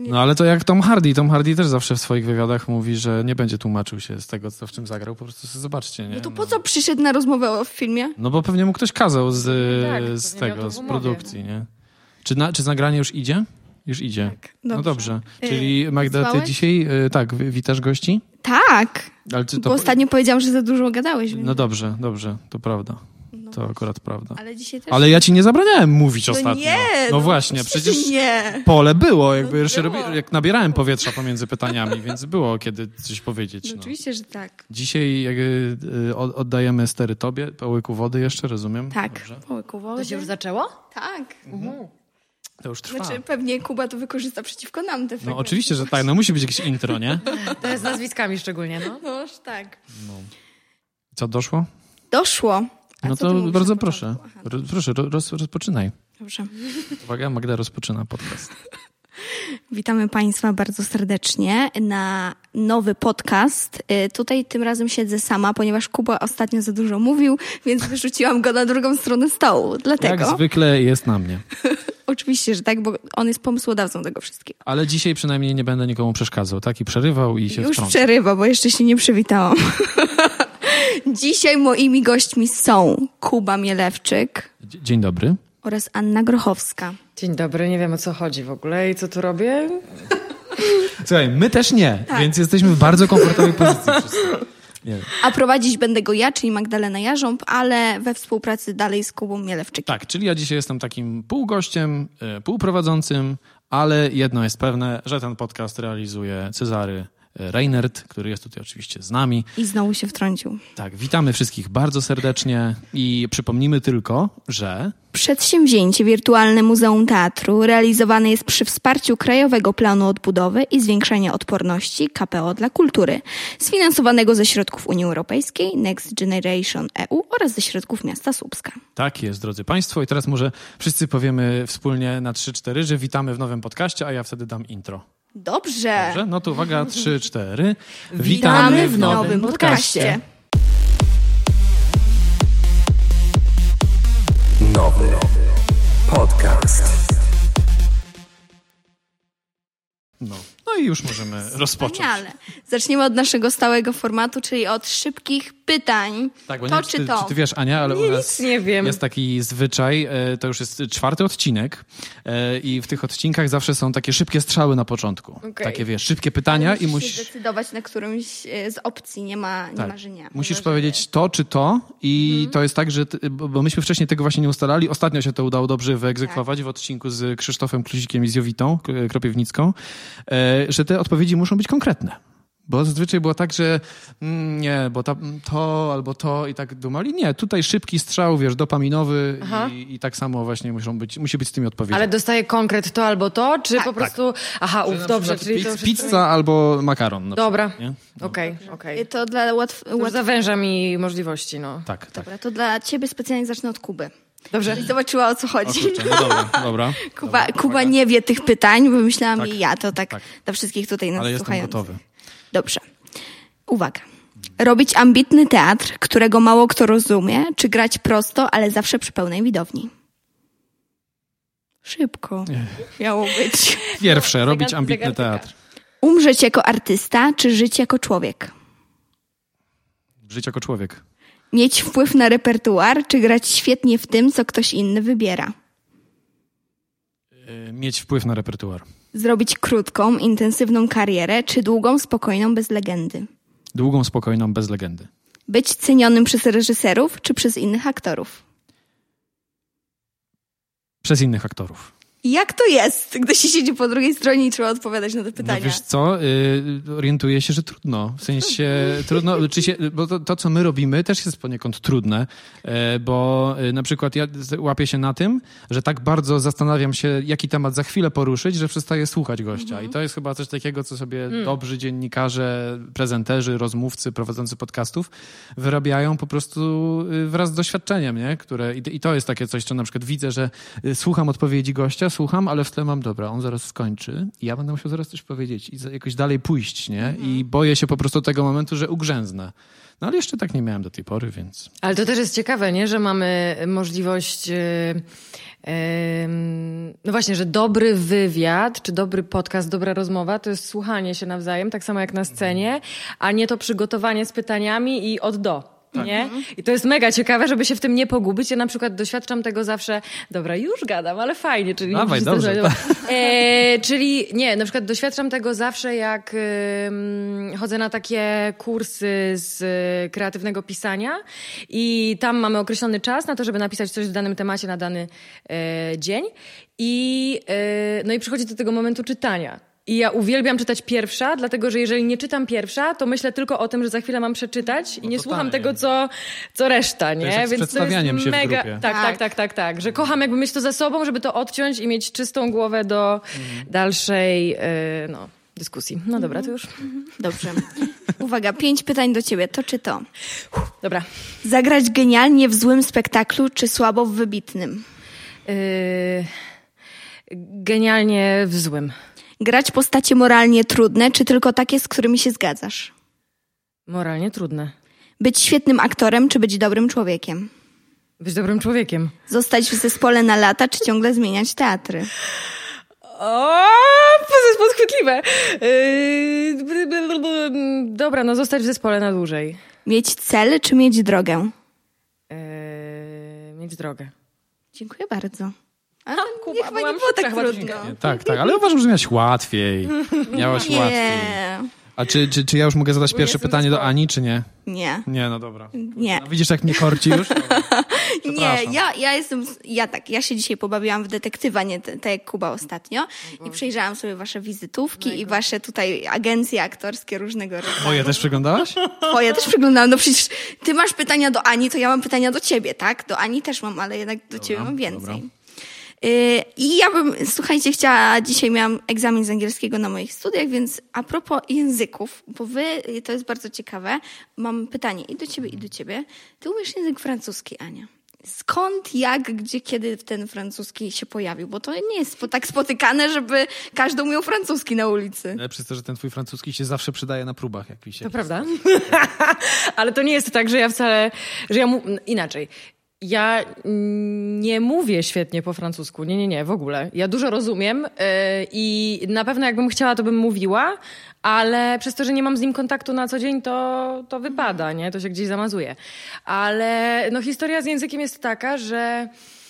No ale to jak Tom Hardy. Tom Hardy też zawsze w swoich wywiadach mówi, że nie będzie tłumaczył się z tego, co w czym zagrał. Po prostu sobie zobaczcie, nie? No to po co przyszedł na rozmowę o filmie? No bo pewnie mu ktoś kazał z z produkcji, nie? Czy nagranie już idzie? Już idzie. Tak, No dobrze. Czyli Magda, ty wysłałeś? dzisiaj witasz gości? Tak, Ale czy bo ostatnio powiedziałam, że za dużo gadałeś. Więc... No dobrze, to prawda. To akurat prawda. Ale dzisiaj też... Ale ja ci nie zabraniałem mówić ostatnio. Nie, no właśnie, przecież nie. pole było, jakby No jeszcze było. jak nabierałem powietrza pomiędzy pytaniami, więc było kiedy coś powiedzieć. No, No. oczywiście, że tak. Dzisiaj oddajemy stery tobie, po łyku wody jeszcze, rozumiem? Tak, Dobrze. po łyku wody. To się już zaczęło? Tak. To już trwa. Znaczy pewnie Kuba to wykorzysta przeciwko nam te No oczywiście, że tak, no musi być jakieś intro, nie? To jest z nazwiskami szczególnie, no. No tak. Co, doszło? Doszło. A No co ty to mówisz bardzo na proszę. początku? Aha, Proszę, rozpoczynaj. dobrze. Uwaga, Magda rozpoczyna podcast. Witamy Państwa bardzo serdecznie na nowy podcast. Tutaj tym razem siedzę sama, ponieważ Kuba ostatnio za dużo mówił, więc wyrzuciłam go na drugą stronę stołu. Dlatego. Jak zwykle jest na mnie. Oczywiście, że tak, bo on jest pomysłodawcą tego wszystkiego. Ale dzisiaj przynajmniej nie będę nikomu przeszkadzał, tak? I przerywał i się Już wtrącał. przerywa, bo jeszcze się nie przywitałam. Dzisiaj moimi gośćmi są Kuba Mielewczyk Dzień dobry. oraz Anna Grochowska. Dzień dobry, nie wiem o co chodzi w ogóle i co tu robię. Słuchaj, my też nie, Tak. więc jesteśmy w bardzo komfortowej pozycji wszyscy. Nie wiem. A prowadzić będę go ja, czyli Magdalena Jarząb, ale we współpracy dalej z Kubą Mielewczykiem. Tak, czyli ja dzisiaj jestem takim półgościem, półprowadzącym, ale jedno jest pewne, że ten podcast realizuje Cezary Reinert, który jest tutaj oczywiście z nami. I znowu się wtrącił. Tak, witamy wszystkich bardzo serdecznie i przypomnimy tylko, że Przedsięwzięcie Wirtualne Muzeum Teatru realizowane jest przy wsparciu Krajowego Planu Odbudowy i Zwiększania Odporności KPO dla Kultury, sfinansowanego ze środków Unii Europejskiej, Next Generation EU oraz ze środków miasta Słupska. tak jest, drodzy Państwo. I teraz może wszyscy powiemy wspólnie na 3-4, że witamy w nowym podcaście, a ja wtedy dam intro. Dobrze. Dobrze? No to uwaga, 3-4. Witamy w nowym podcaście. Nowy podcast. No i już możemy rozpocząć. Wspaniale. Zaczniemy od naszego stałego formatu, czyli od szybkich pytań. Tak, bo nie To wiem, czy to? Czy ty wiesz, Ania, ale u nas nie wiem. jest taki zwyczaj, to już jest 4. odcinek i w tych odcinkach zawsze są takie szybkie strzały na początku. Okej. Takie, wiesz, szybkie pytania i Musisz się musisz... zdecydować na którymś z opcji, nie ma że nie. Musisz Że- powiedzieć to czy to i to jest tak, że bo myśmy wcześniej tego właśnie nie ustalali. Ostatnio się to udało dobrze wyegzekwować w odcinku z Krzysztofem Kluzikiem i z Jowitą Kropiewnicką, że te odpowiedzi muszą być konkretne. Bo zazwyczaj było tak, że nie, bo to albo to i tak dumali. Nie, tutaj szybki strzał, wiesz, dopaminowy i tak samo właśnie musi być z tymi odpowiedziami. Ale dostaję konkret to albo to, czy po prostu... Aha, Że na dobrze, przykład czyli to już... pizza albo makaron. Na Dobra, przykład, nie? okej. To dla Już zawęża mi możliwości, no. Tak. Dobra, to dla ciebie specjalnie zacznę od Kuby. Dobrze. I zobaczyła, o co O chodzi. kurczę, no dobra. Kuba nie wie tych pytań, wymyślałam Tak. je ja, to tak Tak. dla wszystkich tutaj nas Ale jestem słuchających. gotowy. Dobrze. Uwaga. Robić ambitny teatr, którego mało kto rozumie, czy grać prosto, ale zawsze przy pełnej widowni? Szybko. Miało być. Pierwsze, robić Zagadka. ambitny teatr. Umrzeć jako artysta, czy żyć jako człowiek? Żyć jako człowiek. Mieć wpływ na repertuar, czy grać świetnie w tym, co ktoś inny wybiera? Mieć wpływ na repertuar. Zrobić krótką, intensywną karierę, czy długą, spokojną, bez legendy? Długą, spokojną, bez legendy. Być cenionym przez reżyserów, czy przez innych aktorów? Przez innych aktorów. I jak to jest, gdy się siedzi po drugiej stronie i trzeba odpowiadać na te pytania? No wiesz co, orientuję się, że trudno. W sensie trudno, bo to, co my robimy, też jest poniekąd trudne, bo na przykład ja łapię się na tym, że tak bardzo zastanawiam się, jaki temat za chwilę poruszyć, że przestaję słuchać gościa. I to jest chyba coś takiego, co sobie dobrzy dziennikarze, prezenterzy, rozmówcy, prowadzący podcastów wyrabiają po prostu wraz z doświadczeniem, nie? I to jest takie coś, co na przykład widzę, że słucham odpowiedzi gościa, słucham, ale w tle mam, dobra, on zaraz skończy i ja będę musiał zaraz coś powiedzieć i jakoś dalej pójść, nie? I boję się po prostu tego momentu, że ugrzęznę. No ale jeszcze tak nie miałem do tej pory, więc... Ale to też jest ciekawe, nie? Że mamy możliwość... no właśnie, że dobry wywiad, czy dobry podcast, dobra rozmowa, to jest słuchanie się nawzajem, tak samo jak na scenie, a nie to przygotowanie z pytaniami i od do. Nie? I to jest mega ciekawe, żeby się w tym nie pogubić. Ja na przykład doświadczam tego zawsze, dobra, już gadam, ale fajnie. Czyli dawaj, dobrze. Czyli nie, na przykład doświadczam tego zawsze, jak chodzę na takie kursy z kreatywnego pisania i tam mamy określony czas na to, żeby napisać coś w danym temacie na dany dzień. No i przychodzi do tego momentu czytania. I ja uwielbiam czytać pierwsza, dlatego że jeżeli nie czytam pierwsza, to myślę tylko o tym, że za chwilę mam przeczytać i nie słucham tego, co reszta, nie? To jest Więc przedstawianiem to jest się w mega. grupie. Tak. Że kocham jakby mieć to za sobą, żeby to odciąć i mieć czystą głowę do dalszej dyskusji. No dobra, to już. Dobrze. Uwaga, 5 pytań do ciebie. To czy to? Dobra. Zagrać genialnie w złym spektaklu, czy słabo w wybitnym? Genialnie w złym. Grać postacie moralnie trudne, czy tylko takie, z którymi się zgadzasz? Moralnie trudne. Być świetnym aktorem, czy być dobrym człowiekiem? Być dobrym człowiekiem. Zostać w zespole na lata, czy ciągle zmieniać teatry? O, to jest podchwytliwe. Dobra, no zostać w zespole na dłużej. Mieć cel, czy mieć drogę? Mieć drogę. Dziękuję bardzo. Kuba, Nie, chyba nie byłam było tak szybka, trudno. Tak, ale uważam, że miałaś łatwiej. Miałaś łatwiej. Nie. A czy ja już mogę zadać pierwsze pytanie do Ani, czy nie? Nie. Nie, no dobra. Nie. No, widzisz, jak mnie korci już? Nie, ja się dzisiaj pobawiłam w detektywa, nie tak jak Kuba ostatnio i przejrzałam sobie wasze wizytówki i wasze tutaj agencje aktorskie różnego rodzaju. Moje też przeglądałaś? Twoje też przeglądałam. No przecież ty masz pytania do Ani, to ja mam pytania do ciebie, tak? Do Ani też mam, ale jednak do ciebie mam więcej. Dobra. I ja bym, słuchajcie, dzisiaj miałam egzamin z angielskiego na moich studiach, więc a propos języków, bo to jest bardzo ciekawe, mam pytanie i do ciebie. Ty umiesz język francuski, Ania. Skąd, jak, gdzie, kiedy ten francuski się pojawił? Bo to nie jest tak spotykane, żeby każdy umiał francuski na ulicy. Ale przez to, że ten twój francuski się zawsze przydaje na próbach, jak wisieć. To prawda. Ale to nie jest tak, że ja wcale... Inaczej. Ja nie mówię świetnie po francusku. Nie, w ogóle. Ja dużo rozumiem i na pewno jakbym chciała, to bym mówiła, ale przez to, że nie mam z nim kontaktu na co dzień, to wypada, nie? To się gdzieś zamazuje. Ale no, historia z językiem jest taka, że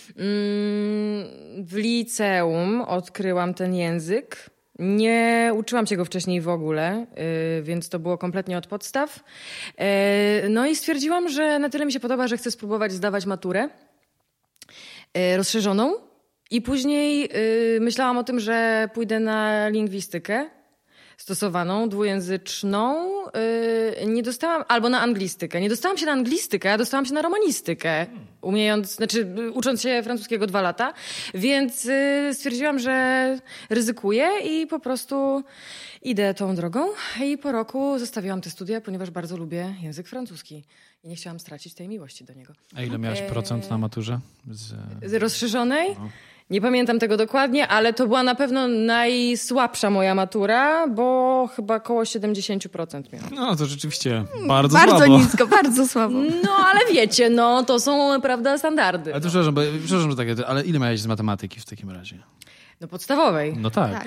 w liceum odkryłam ten język. Nie uczyłam się go wcześniej w ogóle, więc to było kompletnie od podstaw. No i stwierdziłam, że na tyle mi się podoba, że chcę spróbować zdawać maturę rozszerzoną. I później myślałam o tym, że pójdę na lingwistykę stosowaną, dwujęzyczną. Nie dostałam, albo na anglistykę. Nie dostałam się na anglistykę, a dostałam się na romanistykę, ucząc się francuskiego 2 lata. Więc stwierdziłam, że ryzykuję i po prostu idę tą drogą. I po roku zostawiłam te studia, ponieważ bardzo lubię język francuski. I nie chciałam stracić tej miłości do niego. A ile miałaś procent na maturze? Z rozszerzonej? No. Nie pamiętam tego dokładnie, ale to była na pewno najsłabsza moja matura, bo chyba około 70% miałam. No to rzeczywiście bardzo słabo. Bardzo nisko, bardzo słabo. No ale wiecie, no to są, prawda, standardy. Ale to przepraszam, że takie, ale ile miałeś z matematyki w takim razie? No podstawowej. No tak.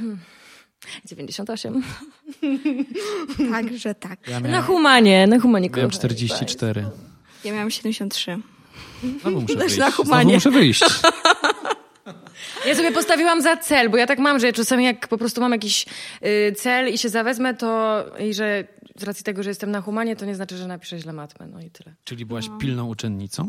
98. Także tak. Ja Na humanie. Miałem 44. Ja miałam 73. Znowu muszę wyjść. Na humanie. Ja sobie postawiłam za cel, bo ja tak mam, że czasami jak po prostu mam jakiś cel i się zawezmę, to i że z racji tego, że jestem na humanie, to nie znaczy, że napiszę źle matmę, no i tyle. Czyli byłaś pilną uczennicą?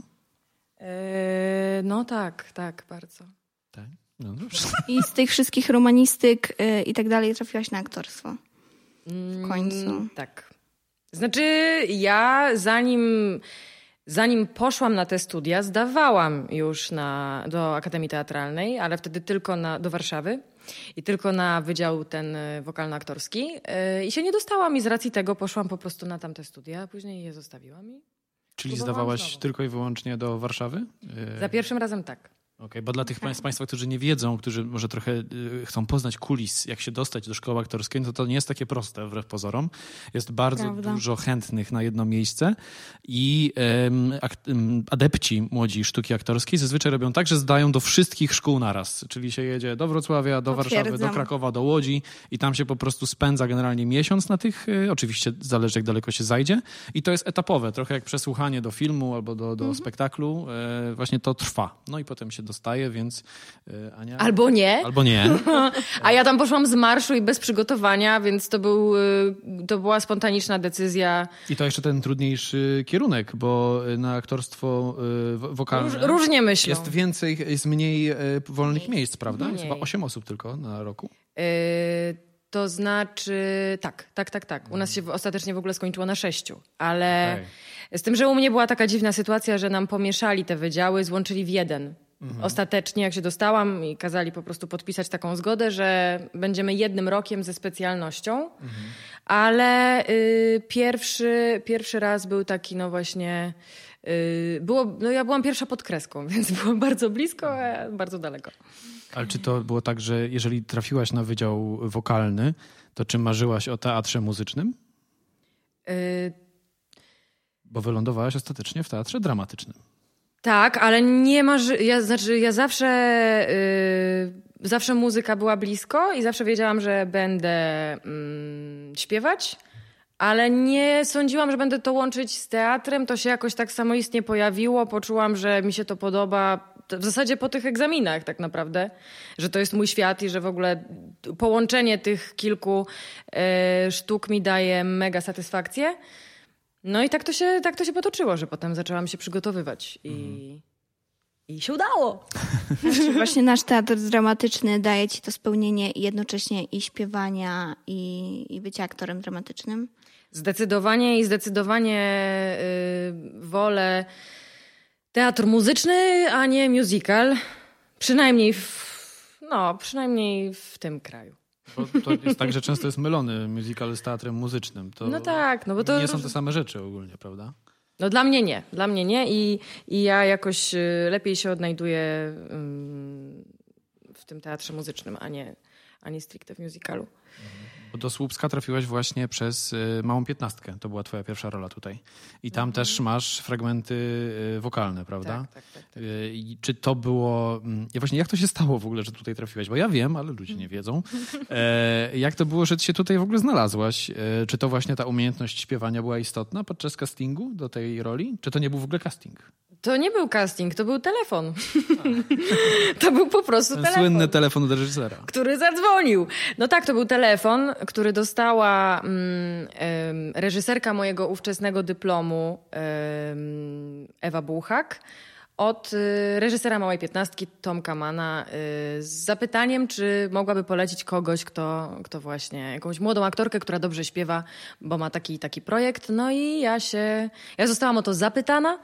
No tak, bardzo. Tak, no dobrze. I z tych wszystkich romanistyk i tak dalej trafiłaś na aktorstwo. W końcu. Tak. Znaczy ja zanim poszłam na te studia, zdawałam już do Akademii Teatralnej, ale wtedy tylko do Warszawy i tylko na wydział ten wokalno-aktorski. I się nie dostałam i z racji tego poszłam po prostu na tamte studia, a później je zostawiłam. Czyli zdawałaś tylko i wyłącznie do Warszawy? Za pierwszym razem tak. Okej, bo dla tych z Państwa, którzy nie wiedzą, którzy może trochę chcą poznać kulis, jak się dostać do szkoły aktorskiej, no to nie jest takie proste, wbrew pozorom. Jest bardzo dużo chętnych na jedno miejsce i adepci młodzi sztuki aktorskiej zazwyczaj robią tak, że zdają do wszystkich szkół naraz. Czyli się jedzie do Wrocławia, do Warszawy, do Krakowa, do Łodzi i tam się po prostu spędza generalnie miesiąc na tych, oczywiście zależy jak daleko się zajdzie i to jest etapowe, trochę jak przesłuchanie do filmu albo do spektaklu. Właśnie to trwa. No i potem się dostaje, więc Ania... Albo nie. Albo nie. A ja tam poszłam z marszu i bez przygotowania, więc to była spontaniczna decyzja. I to jeszcze ten trudniejszy kierunek, bo na aktorstwo wokalne... Różnie myślą. Jest mniej wolnych miejsc, prawda? Jest chyba 8 osób tylko na roku. To znaczy... Tak. U nas się ostatecznie w ogóle skończyło na 6, ale z tym, że u mnie była taka dziwna sytuacja, że nam pomieszali te wydziały, złączyli w jeden. Ostatecznie, jak się dostałam i kazali po prostu podpisać taką zgodę, że będziemy 1 rokiem ze specjalnością, ale pierwszy raz był taki, no właśnie, ja byłam pierwsza pod kreską, więc było bardzo blisko, a bardzo daleko. Ale czy to było tak, że jeżeli trafiłaś na wydział wokalny, to czy marzyłaś o teatrze muzycznym? Bo wylądowałaś ostatecznie w teatrze dramatycznym. Tak, ale nie ja zawsze muzyka była blisko i zawsze wiedziałam, że będę śpiewać, ale nie sądziłam, że będę to łączyć z teatrem. To się jakoś tak samoistnie pojawiło. Poczułam, że mi się to podoba w zasadzie po tych egzaminach tak naprawdę, że to jest mój świat i że w ogóle połączenie tych kilku sztuk mi daje mega satysfakcję. No i tak to się potoczyło, że potem zaczęłam się przygotowywać i się udało. Właśnie nasz teatr dramatyczny daje ci to spełnienie jednocześnie i śpiewania, i bycia aktorem dramatycznym? Zdecydowanie wolę teatr muzyczny, a nie musical. Przynajmniej w tym kraju. Bo to jest tak, że często jest mylony musical z teatrem muzycznym. To no tak, no bo to... Nie są te same rzeczy ogólnie, prawda? No dla mnie nie i ja jakoś lepiej się odnajduję w tym teatrze muzycznym, a nie stricte w musicalu. Bo do Słupska trafiłaś właśnie przez Małą 15. To była twoja pierwsza rola tutaj. I tam też masz fragmenty wokalne, prawda? Tak. I czy to było... Właśnie jak to się stało w ogóle, że tutaj trafiłaś? Bo ja wiem, ale ludzie nie wiedzą. Jak to było, że ty się tutaj w ogóle znalazłaś? Czy to właśnie ta umiejętność śpiewania była istotna podczas castingu do tej roli? Czy to nie był w ogóle casting? To nie był casting, to był telefon. To był po prostu telefon. Słynny telefon do reżysera. Który zadzwonił. No tak, to był telefon, który dostała reżyserka mojego ówczesnego dyplomu, Ewa Bułhak, od reżysera Małej 15, Tomka Mana, z zapytaniem, czy mogłaby polecić kogoś, kto właśnie, jakąś młodą aktorkę, która dobrze śpiewa, bo ma taki projekt. No i ja zostałam o to zapytana,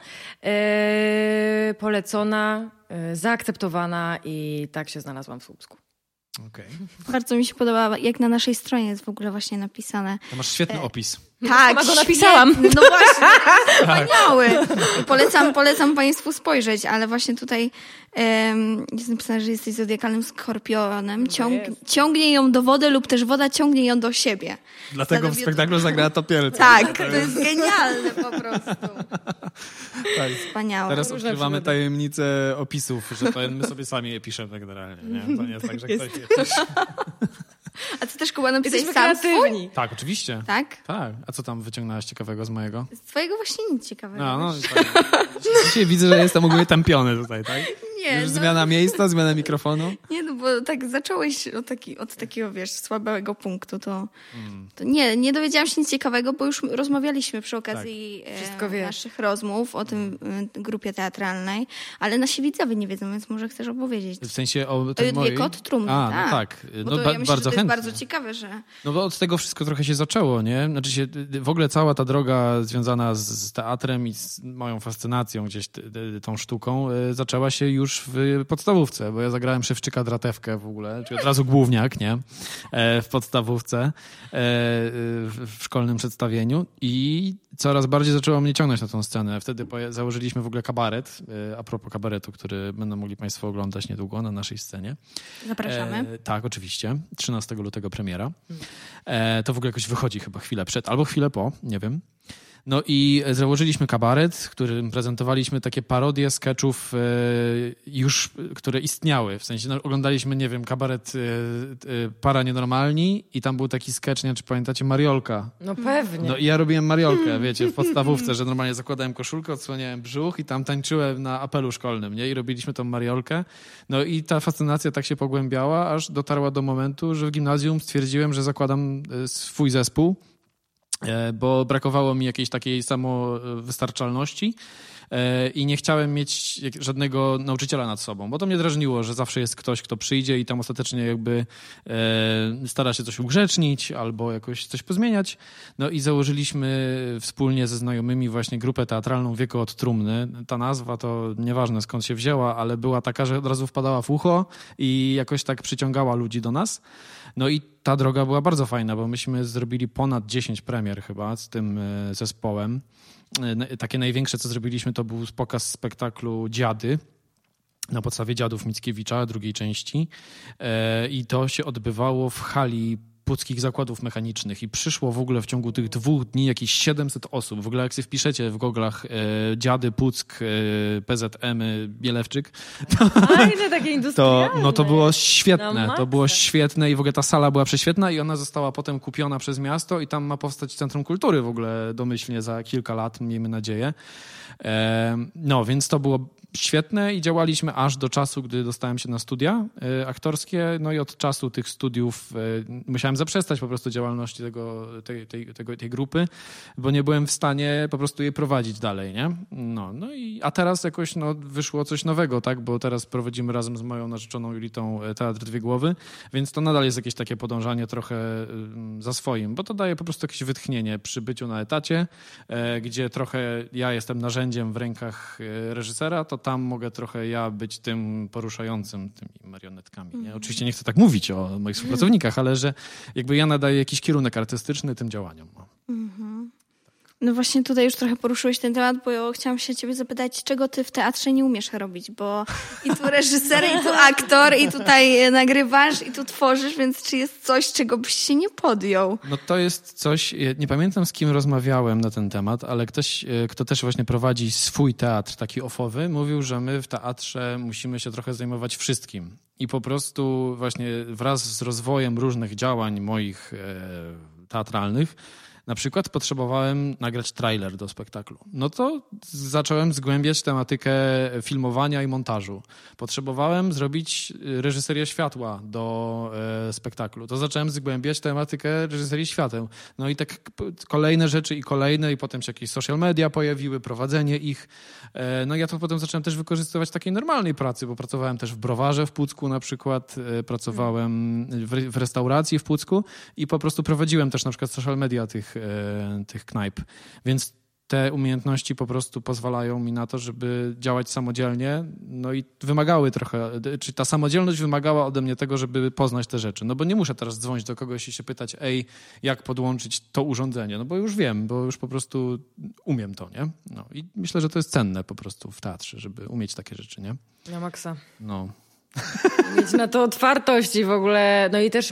polecona, zaakceptowana i tak się znalazłam w Słupsku. Okay. Bardzo mi się podoba, jak na naszej stronie jest w ogóle właśnie napisane. To masz świetny opis. Tak, sama go napisałam. No właśnie, wspaniały. Polecam Państwu spojrzeć, ale właśnie tutaj jest napisane, że jesteś zodiakalnym skorpionem. Ciągnie ją do wody lub też woda ciągnie ją do siebie. Dlatego w spektaklu zagrała Topielca. Tak, to jest genialne po prostu. Tak. Wspaniałe. Teraz odkrywamy tajemnicę opisów, że to my sobie sami je piszemy generalnie. Nie? To nie jest tak, że ktoś je pisze. A ty też, Kuba, napisałeś Jesteśmy sam kreatywni. swój? Tak, oczywiście. Tak? Tak. A co tam wyciągnęłaś ciekawego z mojego? Z twojego właśnie nic ciekawego. No, dzisiaj widzę, że jestem ogólnie tępiony tutaj, tak? Nie, już zmiana miejsca, zmiana mikrofonu? Nie, no bo tak zacząłeś od takiego, wiesz, słabego punktu, to nie dowiedziałam się nic ciekawego, bo już rozmawialiśmy przy okazji naszych rozmów o tym grupie teatralnej, ale nasi widzowie nie wiedzą, więc może chcesz opowiedzieć. W sensie o tej mojej? Kot Trumny, tak. No tak. Bo to ja myślę, bardzo że to chętnie. jest bardzo ciekawe, że... No bo od tego wszystko trochę się zaczęło, nie? Znaczy w ogóle cała ta droga związana z teatrem i z moją fascynacją gdzieś tą sztuką zaczęła się już w podstawówce, bo ja zagrałem Szewczyka Dratewkę w ogóle, czyli od razu główniak, nie? W podstawówce, w szkolnym przedstawieniu i coraz bardziej zaczęło mnie ciągnąć na tą scenę. Wtedy założyliśmy w ogóle kabaret, a propos kabaretu, który będą mogli państwo oglądać niedługo na naszej scenie. Zapraszamy. Tak, oczywiście. 13 lutego premiera. To w ogóle jakoś wychodzi chyba chwilę przed, albo chwilę po, nie wiem. No i założyliśmy kabaret, w którym prezentowaliśmy takie parodie sketchów już, które istniały. W sensie oglądaliśmy, nie wiem, kabaret Para Nienormalni i tam był taki sketch, nie wiem, czy pamiętacie, Mariolka. No pewnie. No i ja robiłem Mariolkę, wiecie, w podstawówce, że normalnie zakładałem koszulkę, odsłaniałem brzuch i tam tańczyłem na apelu szkolnym, nie? I robiliśmy tą Mariolkę. No i ta fascynacja tak się pogłębiała, aż dotarła do momentu, że w gimnazjum stwierdziłem, że zakładam swój zespół, bo brakowało mi jakiejś takiej samowystarczalności i nie chciałem mieć żadnego nauczyciela nad sobą, bo to mnie drażniło, że zawsze jest ktoś, kto przyjdzie i tam ostatecznie jakby stara się coś ugrzecznić albo jakoś coś pozmieniać. No i założyliśmy wspólnie ze znajomymi właśnie grupę teatralną Wieko od trumny. Ta nazwa to nieważne skąd się wzięła, ale była taka, że od razu wpadała w ucho i jakoś tak przyciągała ludzi do nas. No i ta droga była bardzo fajna, bo myśmy zrobili ponad 10 premier chyba z tym zespołem. Takie największe, co zrobiliśmy, to był pokaz spektaklu Dziady na podstawie Dziadów Mickiewicza, drugiej części. I to się odbywało w hali Puckich Zakładów Mechanicznych i przyszło w ogóle w ciągu tych 2 dni jakieś 700 osób. W ogóle jak sobie wpiszecie w goglach Dziady, Puck, PZM, Bielewczyk, Fajne, takie industrialne. to było świetne. To było świetne i w ogóle ta sala była prześwietna i ona została potem kupiona przez miasto i tam ma powstać Centrum Kultury w ogóle domyślnie za kilka lat, miejmy nadzieję. No, więc to było świetne i działaliśmy aż do czasu, gdy dostałem się na studia aktorskie. No i od czasu tych studiów musiałem zaprzestać po prostu działalności tej grupy, bo nie byłem w stanie po prostu jej prowadzić dalej, nie? A teraz jakoś wyszło coś nowego, tak? Bo teraz prowadzimy razem z moją narzeczoną Julitą Teatr Dwie Głowy, więc to nadal jest jakieś takie podążanie trochę za swoim, bo to daje po prostu jakieś wytchnienie przy byciu na etacie, gdzie trochę ja jestem narzędziem w rękach reżysera, to tam mogę trochę ja być tym poruszającym tymi marionetkami. Nie? Oczywiście nie chcę tak mówić o moich współpracownikach, ale że jakby ja nadaję jakiś kierunek artystyczny tym działaniom. No właśnie tutaj już trochę poruszyłeś ten temat, bo chciałam się ciebie zapytać, czego ty w teatrze nie umiesz robić, bo i tu reżyser, i tu aktor, i tutaj nagrywasz, i tu tworzysz, więc czy jest coś, czego byś się nie podjął? No to jest coś, nie pamiętam z kim rozmawiałem na ten temat, ale ktoś, kto też właśnie prowadzi swój teatr taki offowy, mówił, że my w teatrze musimy się trochę zajmować wszystkim. I po prostu właśnie wraz z rozwojem różnych działań moich teatralnych, na przykład potrzebowałem nagrać trailer do spektaklu. No to zacząłem zgłębiać tematykę filmowania i montażu. Potrzebowałem zrobić reżyserię światła do spektaklu. To zacząłem zgłębiać tematykę reżyserii świateł. No i tak kolejne rzeczy i potem się jakieś social media pojawiły, prowadzenie ich. No ja to potem zacząłem też wykorzystywać w takiej normalnej pracy, bo pracowałem też w browarze w Pucku na przykład, pracowałem w restauracji w Pucku i po prostu prowadziłem też na przykład social media tych knajp. Więc te umiejętności po prostu pozwalają mi na to, żeby działać samodzielnie, no i wymagały trochę, czy ta samodzielność wymagała ode mnie tego, żeby poznać te rzeczy. No bo nie muszę teraz dzwonić do kogoś i się pytać, jak podłączyć to urządzenie, no bo już wiem, bo już po prostu umiem to, nie? No i myślę, że to jest cenne po prostu w teatrze, żeby umieć takie rzeczy, nie? Na maksa. No. Mieć na to otwartość i w ogóle, no i też,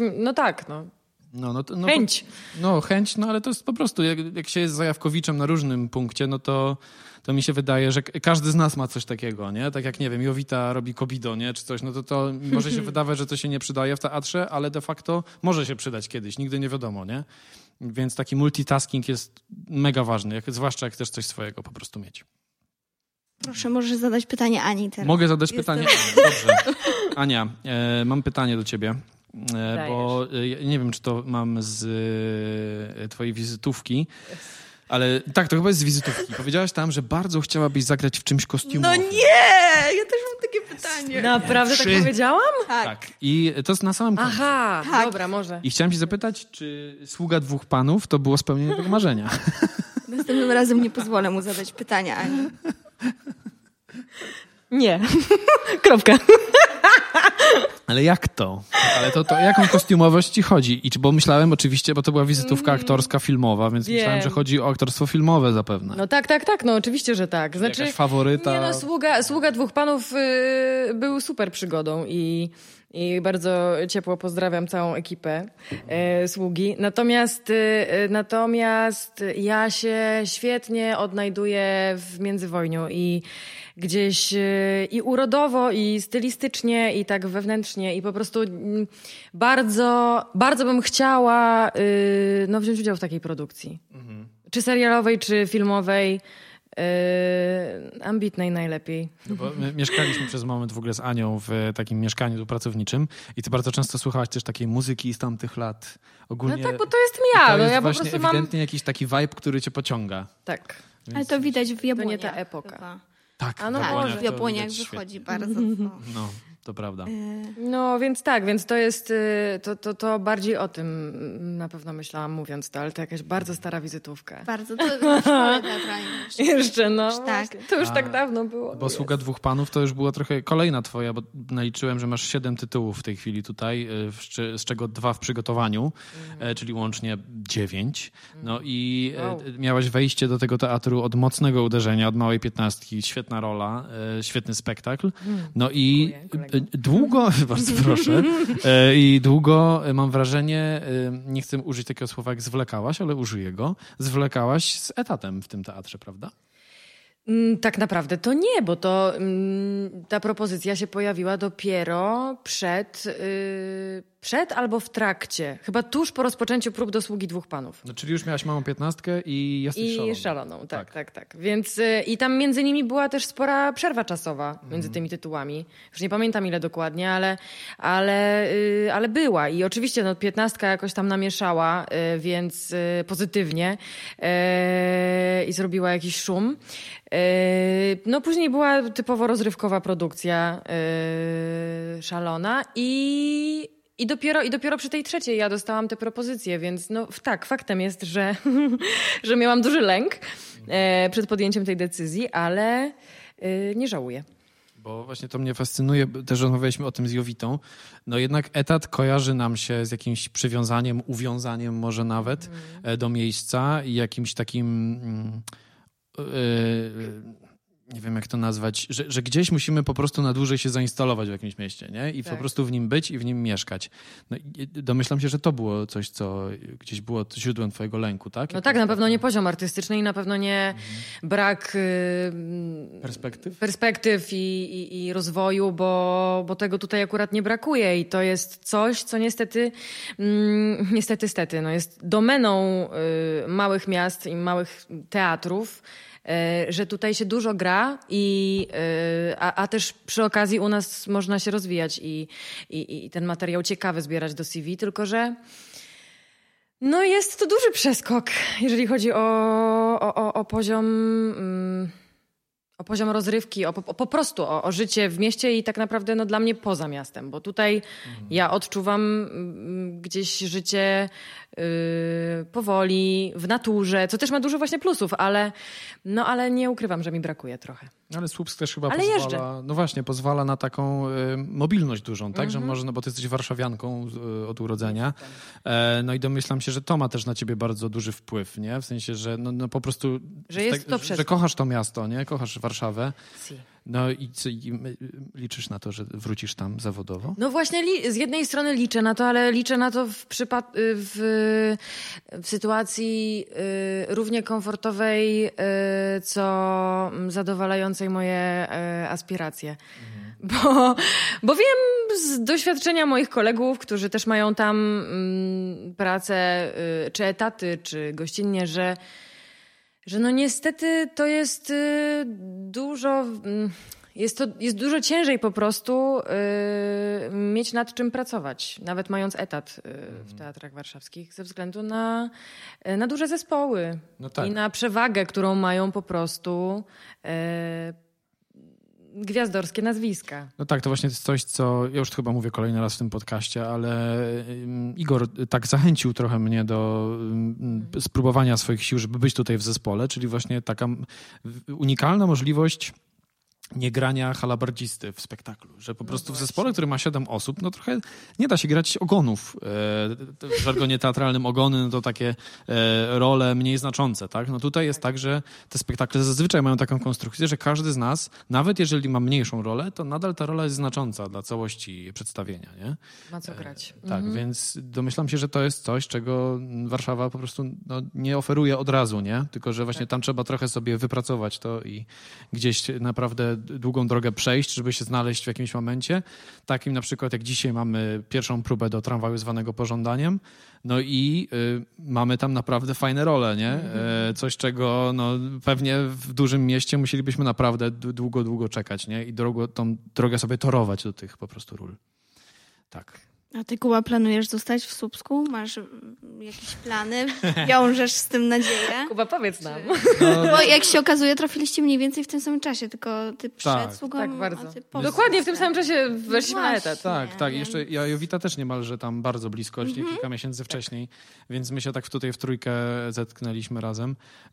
chęć. Chęć, ale to jest po prostu, jak się jest zajawkowiczem na różnym punkcie, no to mi się wydaje, że każdy z nas ma coś takiego, nie? Tak jak, nie wiem, Jowita robi Kobido, nie? Czy coś, no to może się wydawać, że to się nie przydaje w teatrze, ale de facto może się przydać kiedyś, nigdy nie wiadomo, nie? Więc taki multitasking jest mega ważny, zwłaszcza jak chcesz coś swojego po prostu mieć. Proszę, możesz zadać pytanie Ani teraz. Mogę zadać pytanie? Dobrze. Ania, mam pytanie do ciebie. Bo nie wiem, czy to mam z twojej wizytówki, ale tak, to chyba jest z wizytówki. Powiedziałaś tam, że bardzo chciałabyś zagrać w czymś kostiumowym. No nie! Ja też mam takie pytanie. Naprawdę tak powiedziałam? Tak. I to jest na samym końcu. Aha, tak. Dobra, może. I chciałem się zapytać, czy Sługa dwóch panów to było spełnienie tego marzenia? Następnym razem nie pozwolę mu zadać pytania, Ani. Nie. Kropka. Ale jak to? Ale to o jaką kostiumowość ci chodzi? Bo myślałem oczywiście, bo to była wizytówka aktorska, filmowa, więc myślałem, że chodzi o aktorstwo filmowe zapewne. No tak, no oczywiście, że tak. Znaczy, jakaś faworyta? Nie, no, Sługa dwóch panów był super przygodą i bardzo ciepło pozdrawiam całą ekipę Sługi. Natomiast ja się świetnie odnajduję w międzywojniu i gdzieś i urodowo, i stylistycznie, i tak wewnętrznie, i po prostu bardzo, bardzo bym chciała wziąć udział w takiej produkcji. Czy serialowej, czy filmowej. Ambitnej najlepiej. No bo my mieszkaliśmy przez moment w ogóle z Anią w takim mieszkaniu pracowniczym i ty bardzo często słuchałaś też takiej muzyki z tamtych lat. Ogólnie, no tak, bo to jest ja. To jest ja właśnie po prostu ewidentnie jakiś taki vibe, który cię pociąga. Tak. Więc... Ale to widać w Jabłoniach. To nie ta epoka. Chyba. Tak, A no w Jabłoniach wychodzi bardzo. No, to prawda. No więc tak, więc to jest, to bardziej o tym na pewno myślałam mówiąc to, ale to jakaś bardzo stara wizytówka. Bardzo, to w szkole teatralnej. Jeszcze, no. Tak. To już tak dawno było. Bo Sługa dwóch panów to już była trochę kolejna twoja, bo naliczyłem, że masz 7 tytułów w tej chwili tutaj, z czego 2 w przygotowaniu, czyli łącznie 9. No i miałaś wejście do tego teatru od mocnego uderzenia, od małej 15. Świetna rola, świetny spektakl. No i długo, bardzo proszę, i długo mam wrażenie, nie chcę użyć takiego słowa jak zwlekałaś, ale użyję go, zwlekałaś z etatem w tym teatrze, prawda? Tak naprawdę to nie, bo to ta propozycja się pojawiła dopiero przed albo w trakcie. Chyba tuż po rozpoczęciu prób do Sługi dwóch panów. No, czyli już miałaś małą 15 i jesteś szaloną. I szaloną, tak. Więc i tam między nimi była też spora przerwa czasowa między tymi tytułami. Już nie pamiętam ile dokładnie, ale była. I oczywiście 15 jakoś tam namieszała, więc pozytywnie i zrobiła jakiś szum. No później była typowo rozrywkowa produkcja szalona i dopiero przy tej trzeciej ja dostałam te propozycje, więc no tak, faktem jest, że miałam duży lęk przed podjęciem tej decyzji, ale nie żałuję. Bo właśnie to mnie fascynuje, też rozmawialiśmy o tym z Jowitą, no jednak etat kojarzy nam się z jakimś przywiązaniem, uwiązaniem może nawet do miejsca i jakimś takim... nie wiem jak to nazwać, że gdzieś musimy po prostu na dłużej się zainstalować w jakimś mieście, nie? I po prostu w nim być i w nim mieszkać. No, domyślam się, że to było coś, co gdzieś było źródłem twojego lęku, tak? No tak, na pewno nie poziom artystyczny i na pewno nie brak perspektyw i rozwoju, bo tego tutaj akurat nie brakuje i to jest coś, co niestety, no jest domeną małych miast i małych teatrów, że tutaj się dużo gra a też przy okazji u nas można się rozwijać i ten materiał ciekawy zbierać do CV, tylko że no jest to duży przeskok, jeżeli chodzi o poziom rozrywki, po prostu o życie w mieście i tak naprawdę no, dla mnie poza miastem, bo tutaj ja odczuwam gdzieś życie powoli, w naturze, co też ma dużo właśnie plusów, ale nie ukrywam, że mi brakuje trochę. Ale Słupsk też chyba pozwala na taką mobilność dużą, tak? Że można, bo ty jesteś warszawianką od urodzenia. No i domyślam się, że to ma też na ciebie bardzo duży wpływ, nie? W sensie, że no po prostu... Że kochasz to miasto, nie? Kochasz Warszawę. No i liczysz na to, że wrócisz tam zawodowo? No właśnie z jednej strony liczę na to, ale liczę na to w sytuacji równie komfortowej, co zadowalającej moje aspiracje. Bo wiem z doświadczenia moich kolegów, którzy też mają tam pracę, czy etaty, czy gościnnie, że no niestety to jest dużo... Jest dużo ciężej po prostu mieć nad czym pracować, nawet mając etat w teatrach warszawskich, ze względu na duże zespoły i na przewagę, którą mają po prostu gwiazdorskie nazwiska. No tak, to właśnie jest coś, co ja już chyba mówię kolejny raz w tym podcaście, ale Igor tak zachęcił trochę mnie do spróbowania swoich sił, żeby być tutaj w zespole, czyli właśnie taka unikalna możliwość nie grania halabardzisty w spektaklu, że po prostu w zespole, który ma 7 osób, no trochę nie da się grać ogonów. W żargonie teatralnym ogony no to takie role mniej znaczące, tak? No tutaj jest tak, że te spektakle zazwyczaj mają taką konstrukcję, że każdy z nas, nawet jeżeli ma mniejszą rolę, to nadal ta rola jest znacząca dla całości przedstawienia, nie? Ma co grać. Tak, więc domyślam się, że to jest coś, czego Warszawa po prostu no, nie oferuje od razu, nie? Tylko, że właśnie tam trzeba trochę sobie wypracować to i gdzieś naprawdę długą drogę przejść, żeby się znaleźć w jakimś momencie. Takim na przykład jak dzisiaj mamy pierwszą próbę do Tramwaju zwanego Pożądaniem. No i mamy tam naprawdę fajne role, nie? Coś, czego no, pewnie w dużym mieście musielibyśmy naprawdę długo czekać, nie? I tą drogę sobie torować do tych po prostu ról. Tak. A ty, Kuba, planujesz zostać w Słupsku? Masz jakieś plany? Wiążesz z tym nadzieję? Kuba, powiedz nam. Bo jak się okazuje, trafiliście mniej więcej w tym samym czasie, tylko ty przed sługą, tak, bardzo. a ty po Dokładnie w tym samym czasie weszliśmy na etat. Tak. Jeszcze ja Jowita też niemalże tam bardzo blisko, kilka miesięcy wcześniej, więc my się tak tutaj w trójkę zetknęliśmy razem.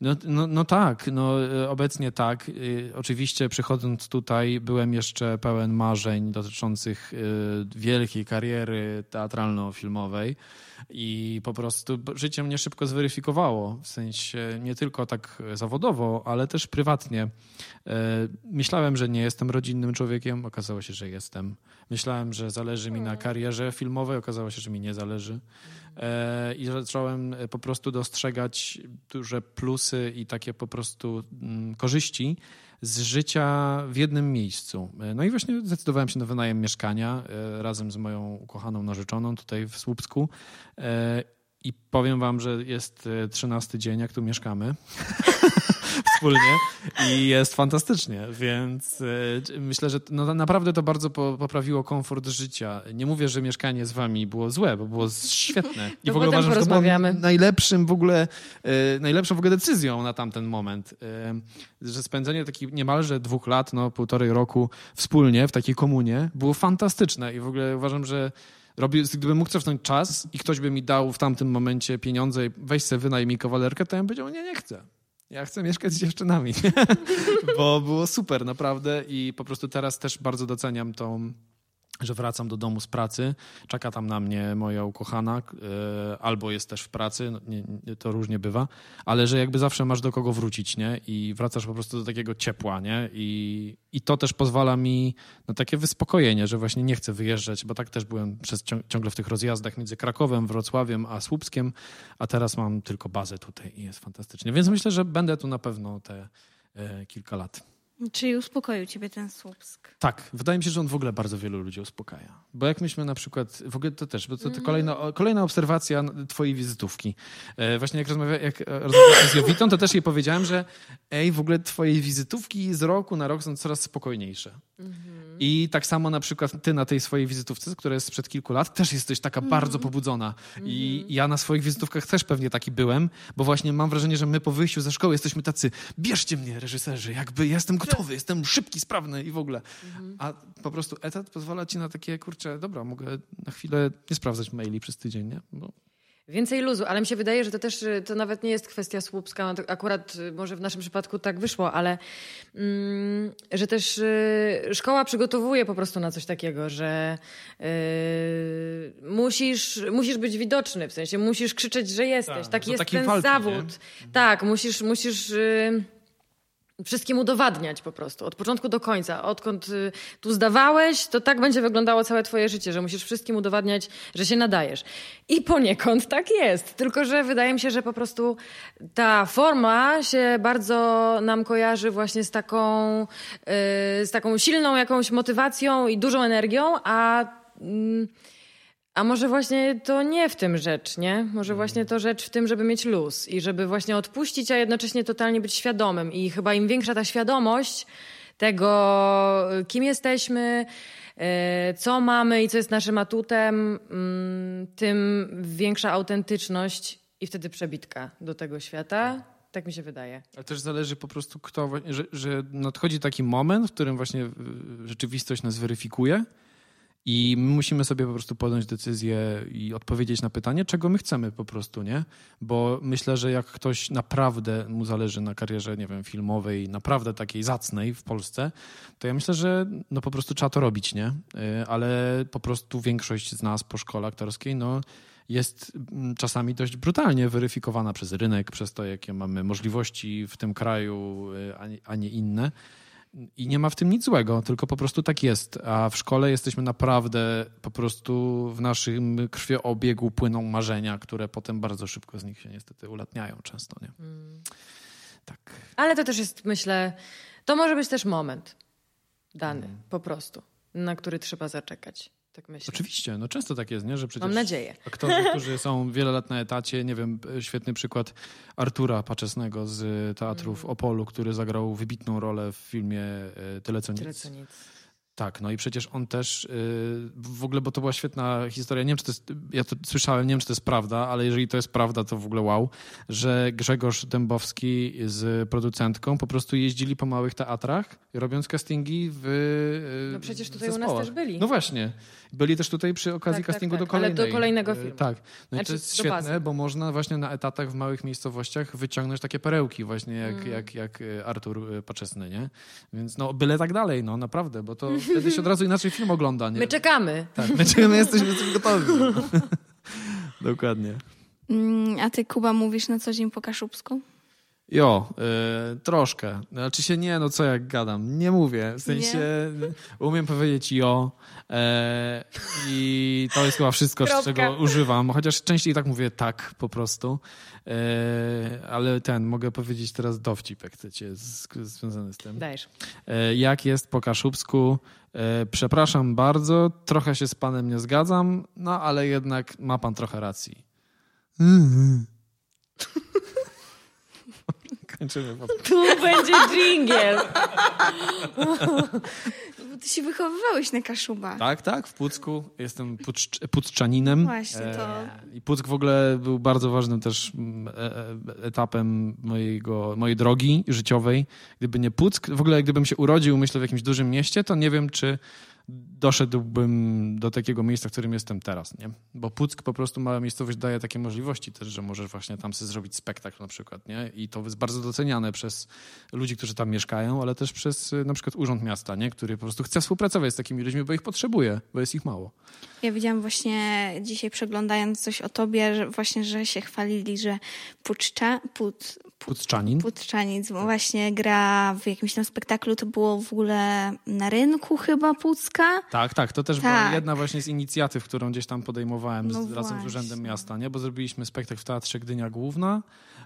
Obecnie tak. Oczywiście przychodząc tutaj byłem jeszcze pełen marzeń dotyczących wielkiej kariery teatralno-filmowej i po prostu życie mnie szybko zweryfikowało, w sensie nie tylko tak zawodowo, ale też prywatnie. Myślałem, że nie jestem rodzinnym człowiekiem, okazało się, że jestem. Myślałem, że zależy mi na karierze filmowej, okazało się, że mi nie zależy. I zacząłem po prostu dostrzegać duże plusy i takie po prostu korzyści z życia w jednym miejscu. No i właśnie zdecydowałem się na wynajem mieszkania razem z moją ukochaną narzeczoną tutaj w Słupsku. I powiem wam, że jest 13 dzień, jak tu mieszkamy wspólnie i jest fantastycznie, więc myślę, że no, naprawdę to bardzo poprawiło komfort życia. Nie mówię, że mieszkanie z wami było złe, bo było świetne. I w ogóle uważam, że to było najlepszą w ogóle decyzją na tamten moment. Że spędzenie takich niemalże 2 lat, 1,5 roku wspólnie w takiej komunie było fantastyczne i w ogóle uważam, że gdybym mógł cofnąć czas i ktoś by mi dał w tamtym momencie pieniądze i weź sobie wynajmij kawalerkę, to ja bym powiedział, nie chcę. Ja chcę mieszkać z dziewczynami, bo było super naprawdę i po prostu teraz też bardzo doceniam że wracam do domu z pracy, czeka tam na mnie moja ukochana, albo jest też w pracy, to różnie bywa, ale że jakby zawsze masz do kogo wrócić, nie? I wracasz po prostu do takiego ciepła, nie? I to też pozwala mi na takie wyspokojenie, że właśnie nie chcę wyjeżdżać, bo tak też byłem ciągle w tych rozjazdach między Krakowem, Wrocławiem a Słupskiem, a teraz mam tylko bazę tutaj i jest fantastycznie. Więc myślę, że będę tu na pewno te kilka lat. Czyli uspokoił ciebie ten Słupsk? Tak, wydaje mi się, że on w ogóle bardzo wielu ludzi uspokaja. Bo jak myśmy na przykład, w ogóle to też, bo to kolejna obserwacja twojej wizytówki. Właśnie jak rozmawialiśmy z Jowitą, to też jej powiedziałem, że w ogóle twoje wizytówki z roku na rok są coraz spokojniejsze. I tak samo na przykład ty na tej swojej wizytówce, która jest sprzed kilku lat, też jesteś taka bardzo pobudzona. I ja na swoich wizytówkach też pewnie taki byłem, bo właśnie mam wrażenie, że my po wyjściu ze szkoły jesteśmy tacy, bierzcie mnie reżyserzy, jakby ja jestem gotowy, jestem szybki, sprawny i w ogóle. A po prostu etat pozwala ci na takie, kurczę, dobra, mogę na chwilę nie sprawdzać maili przez tydzień, nie? Bo... Więcej luzu, ale mi się wydaje, że to nawet nie jest kwestia Słupska, no to akurat może w naszym przypadku tak wyszło, ale że też szkoła przygotowuje po prostu na coś takiego, że musisz być widoczny, w sensie musisz krzyczeć, że jesteś. Taki jest ten walki, zawód. Nie? Tak, musisz wszystkim udowadniać po prostu, od początku do końca. Odkąd tu zdawałeś, to tak będzie wyglądało całe twoje życie, że musisz wszystkim udowadniać, że się nadajesz. I poniekąd tak jest. Tylko że wydaje mi się, że po prostu ta forma się bardzo nam kojarzy właśnie z taką silną jakąś motywacją i dużą energią, a może właśnie to nie w tym rzecz, nie? Może właśnie to rzecz w tym, żeby mieć luz i żeby właśnie odpuścić, a jednocześnie totalnie być świadomym. I chyba im większa ta świadomość tego, kim jesteśmy, co mamy i co jest naszym atutem, tym większa autentyczność i wtedy przebitka do tego świata. Tak mi się wydaje. Ale też zależy po prostu kto, że nadchodzi taki moment, w którym właśnie rzeczywistość nas weryfikuje. I my musimy sobie po prostu podjąć decyzję i odpowiedzieć na pytanie, czego my chcemy po prostu, nie? Bo myślę, że jak ktoś naprawdę mu zależy na karierze, nie wiem, filmowej, naprawdę takiej zacnej w Polsce, to ja myślę, że no po prostu trzeba to robić, nie? Ale po prostu większość z nas po szkole aktorskiej, no jest czasami dość brutalnie weryfikowana przez rynek, przez to, jakie mamy możliwości w tym kraju, a nie inne. I nie ma w tym nic złego, tylko po prostu tak jest. A w szkole jesteśmy naprawdę po prostu w naszym krwioobiegu płyną marzenia, które potem bardzo szybko z nich się niestety ulatniają często, nie? Tak. Ale to też jest, myślę, to może być też moment dany po prostu, na który trzeba zaczekać. Tak myślę. Oczywiście, no często tak jest, nie? Że przecież mam nadzieję. Aktorzy, którzy są wiele lat na etacie, nie wiem, świetny przykład Artura Paczesnego z Teatru w Opolu, który zagrał wybitną rolę w filmie Tyle co nic. Tak, no i przecież on też w ogóle, bo to była świetna historia, nie wiem, czy to jest, ja to słyszałem, nie wiem, czy to jest prawda, ale jeżeli to jest prawda, to w ogóle wow, że Grzegorz Dębowski z producentką po prostu jeździli po małych teatrach, robiąc castingi w no przecież tutaj zespołach. u nas też byli. No właśnie. Byli też tutaj przy okazji castingu do kolejnej. Ale do kolejnego filmu. Tak. No znaczy, i to jest świetne, bo można właśnie na etatach w małych miejscowościach wyciągnąć takie perełki właśnie jak Artur Paczesny, nie? Więc no byle tak dalej, no naprawdę, bo to wtedy się od razu inaczej film ogląda, nie? My czekamy. Tak, my jesteśmy gotowi. Dokładnie. A ty, Kuba, mówisz na co dzień po kaszubsku? Troszkę. Znaczy się nie, no co jak gadam. Nie mówię. W sensie umiem powiedzieć i to jest chyba wszystko, z czego używam. Chociaż częściej tak mówię tak po prostu. Ale mogę powiedzieć teraz dowcip, jak chcecie, związany z tym. Dajesz. Jak jest po kaszubsku? Przepraszam bardzo, trochę się z panem nie zgadzam, no ale jednak ma pan trochę racji. Kończymy. Tu będzie dżingiel. Ty się wychowywałeś na Kaszubach. Tak, w Pucku. Jestem puczczaninem. Właśnie to. I Puck w ogóle był bardzo ważnym też etapem mojej drogi życiowej. Gdyby nie Puck, w ogóle gdybym się urodził, myślę, w jakimś dużym mieście, to nie wiem, czy doszedłbym do takiego miejsca, w którym jestem teraz, nie? Bo Puck po prostu, mała miejscowość, daje takie możliwości też, że możesz właśnie tam sobie zrobić spektakl na przykład, nie? I to jest bardzo doceniane przez ludzi, którzy tam mieszkają, ale też przez na przykład Urząd Miasta, nie? Który po prostu chce współpracować z takimi ludźmi, bo ich potrzebuje, bo jest ich mało. Ja widziałam właśnie dzisiaj, przeglądając coś o tobie, że się chwalili, że Pucczanin właśnie gra w jakimś tam spektaklu, to było w ogóle na rynku chyba Pucka. Tak, to też była jedna właśnie z inicjatyw, którą gdzieś tam podejmowałem razem z Urzędem Miasta, nie? Bo zrobiliśmy spektakl w Teatrze Gdynia Główna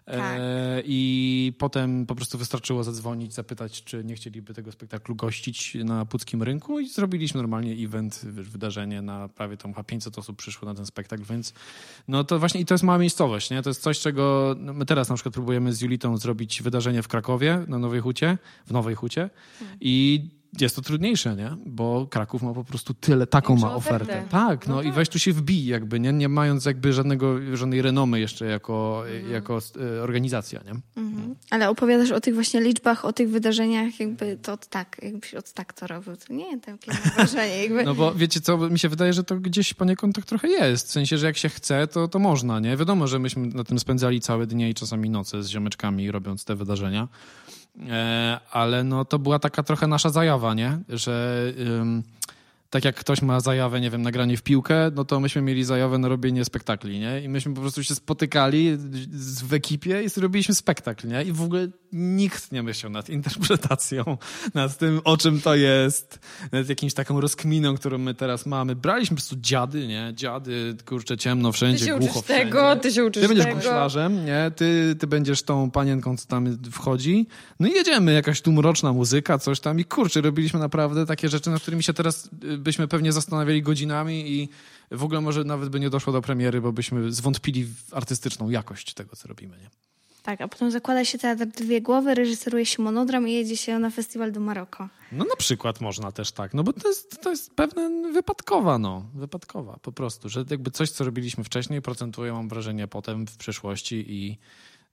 i potem po prostu wystarczyło zadzwonić, zapytać, czy nie chcieliby tego spektaklu gościć na puckim rynku i zrobiliśmy normalnie event, wydarzenie na prawie tam chyba 500 osób przyszło na ten spektakl, więc no to właśnie i to jest mała miejscowość, nie? To jest coś, czego my teraz na przykład próbujemy z Julitą zrobić wydarzenie w Krakowie, w Nowej Hucie i jest to trudniejsze, nie? Bo Kraków ma po prostu taką ma ofertę. Tak, no i weź tu się wbij jakby, nie mając jakby żadnej renomy jeszcze jako organizacja, nie? Ale opowiadasz o tych właśnie liczbach, o tych wydarzeniach, jakbyś od tak to robił. To nie takie wrażenie. Jakby. No bo wiecie co, mi się wydaje, że to gdzieś poniekąd tak trochę jest. W sensie, że jak się chce, to można, nie? Wiadomo, że myśmy na tym spędzali całe dnie i czasami noce z ziomeczkami robiąc te wydarzenia. Ale no to była taka trochę nasza zajawa, nie? Że tak jak ktoś ma zajawę, nie wiem, na granie w piłkę, no to myśmy mieli zajawę na robienie spektakli, nie? I myśmy po prostu się spotykali w ekipie i zrobiliśmy spektakl, nie? I w ogóle nikt nie myślał nad interpretacją, nad tym, o czym to jest, nad jakimś taką rozkminą, którą my teraz mamy. Braliśmy po prostu dziady, nie? Dziady, kurczę, ciemno wszędzie, głucho wszędzie. Ty się uczysz tego. Ty będziesz guślarzem, nie? Ty będziesz tą panienką, co tam wchodzi. No i jedziemy, jakaś tu mroczna muzyka, coś tam i kurczę, robiliśmy naprawdę takie rzeczy, nad którymi się teraz byśmy pewnie zastanawiali godzinami i w ogóle może nawet by nie doszło do premiery, bo byśmy zwątpili w artystyczną jakość tego, co robimy, nie? Tak, a potem zakłada się teatr Dwie Głowy, reżyseruje się monodram i jedzie się na festiwal do Maroko. No na przykład można też tak, no bo to jest pewne wypadkowa po prostu, że jakby coś, co robiliśmy wcześniej, procentuje, mam wrażenie, potem w przyszłości i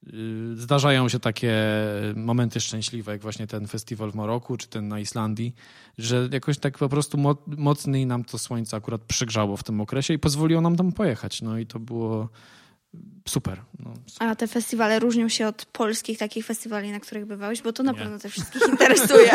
zdarzają się takie momenty szczęśliwe, jak właśnie ten festiwal w Maroku, czy ten na Islandii, że jakoś tak po prostu mocniej nam to słońce akurat przygrzało w tym okresie i pozwoliło nam tam pojechać. No i to było super. No. A te festiwale różnią się od polskich takich festiwali, na których bywałeś? Bo to na pewno też wszystkich interesuje.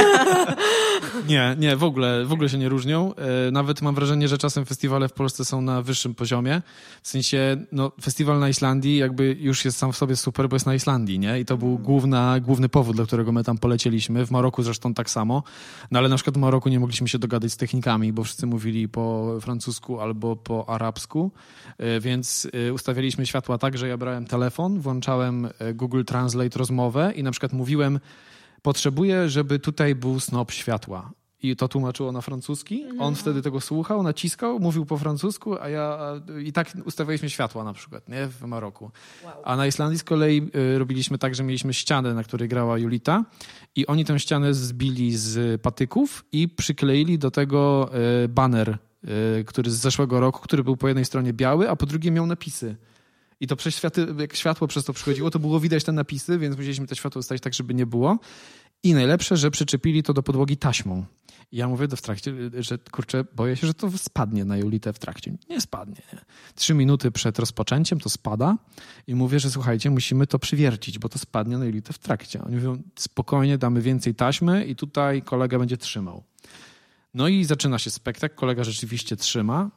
Nie, w ogóle się nie różnią. Nawet mam wrażenie, że czasem festiwale w Polsce są na wyższym poziomie. W sensie, festiwal na Islandii jakby już jest sam w sobie super, bo jest na Islandii, nie? I to był główny powód, dla którego my tam polecieliśmy. W Maroku zresztą tak samo. No ale na przykład w Maroku nie mogliśmy się dogadać z technikami, bo wszyscy mówili po francusku albo po arabsku, więc ustawialiśmy światła tak, że ja brałem telefon, włączałem Google Translate rozmowę i na przykład mówiłem, potrzebuję, żeby tutaj był snop światła. I to tłumaczyło na francuski. On wtedy tego słuchał, naciskał, mówił po francusku, i tak ustawialiśmy światła na przykład, nie? W Maroku. Wow. A na Islandii z kolei robiliśmy tak, że mieliśmy ścianę, na której grała Julita i oni tę ścianę zbili z patyków i przykleili do tego baner, który z zeszłego roku, który był po jednej stronie biały, a po drugiej miał napisy. I to jak światło przez to przychodziło, to było widać te napisy, więc musieliśmy te światło ustawić tak, żeby nie było. I najlepsze, że przyczepili to do podłogi taśmą. I ja mówię w trakcie, że kurczę, boję się, że to spadnie na Julitę w trakcie. Nie spadnie. Nie. 3 minuty przed rozpoczęciem to spada i mówię, że słuchajcie, musimy to przywiercić, bo to spadnie na Julitę w trakcie. Oni mówią, spokojnie, damy więcej taśmy i tutaj kolega będzie trzymał. No i zaczyna się spektakl, kolega rzeczywiście trzyma.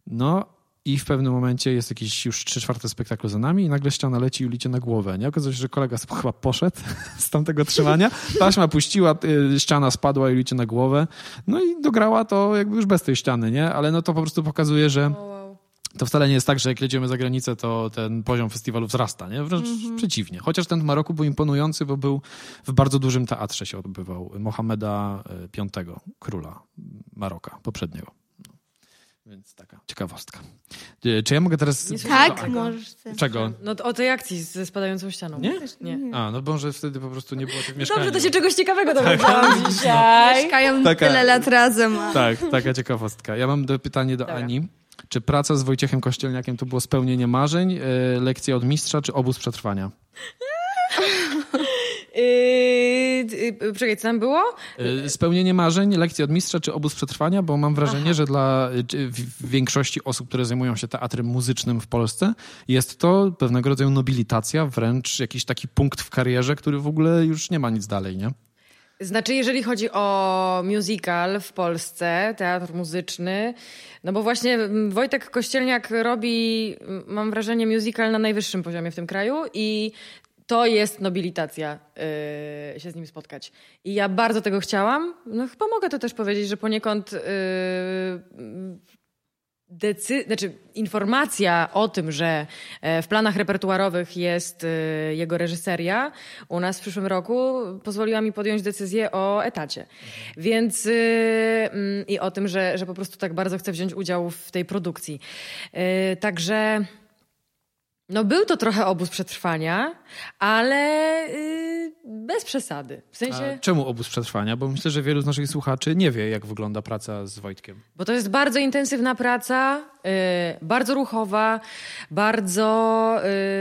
I w pewnym momencie jest jakiś już 3/4 spektaklu za nami i nagle ściana leci Julicie na głowę. Nie? Okazuje się, że kolega chyba poszedł z tamtego trzymania. Taśma puściła, ściana spadła Julicie na głowę. No i dograła to jakby już bez tej ściany, nie? Ale to po prostu pokazuje, że to wcale nie jest tak, że jak jedziemy za granicę, to ten poziom festiwalu wzrasta, nie? Wręcz przeciwnie. Chociaż ten w Maroku był imponujący, bo był w bardzo dużym teatrze się odbywał. Mohameda V, króla Maroka poprzedniego. Więc taka ciekawostka. Czy ja mogę teraz... Tak, możesz. Czego? O tej akcji ze spadającą ścianą. Nie? Może wtedy po prostu nie było tych mieszkań. Dobrze, to się czegoś ciekawego dowiedziałam dzisiaj. Mieszkają tyle lat razem. Tak, taka ciekawostka. Ja mam pytanie do Ani. Czy praca z Wojciechem Kościelniakiem to było spełnienie marzeń, lekcja od mistrza, czy obóz przetrwania? Czekaj, co tam było? Spełnienie marzeń, lekcja od mistrza czy obóz przetrwania, bo mam wrażenie, że dla większości osób, które zajmują się teatrem muzycznym w Polsce, jest to pewnego rodzaju nobilitacja, wręcz jakiś taki punkt w karierze, który w ogóle już nie ma nic dalej, nie? Znaczy, jeżeli chodzi o musical w Polsce, teatr muzyczny, bo właśnie Wojtek Kościelniak robi, mam wrażenie, musical na najwyższym poziomie w tym kraju i to jest nobilitacja, się z nim spotkać. I ja bardzo tego chciałam. Chyba mogę to też powiedzieć, że poniekąd informacja o tym, że w planach repertuarowych jest jego reżyseria u nas w przyszłym roku pozwoliła mi podjąć decyzję o etacie. Więc i o tym, że po prostu tak bardzo chcę wziąć udział w tej produkcji. Także... był to trochę obóz przetrwania, ale bez przesady. W sensie... A czemu obóz przetrwania? Bo myślę, że wielu z naszych słuchaczy nie wie, jak wygląda praca z Wojtkiem. Bo to jest bardzo intensywna praca, bardzo ruchowa, bardzo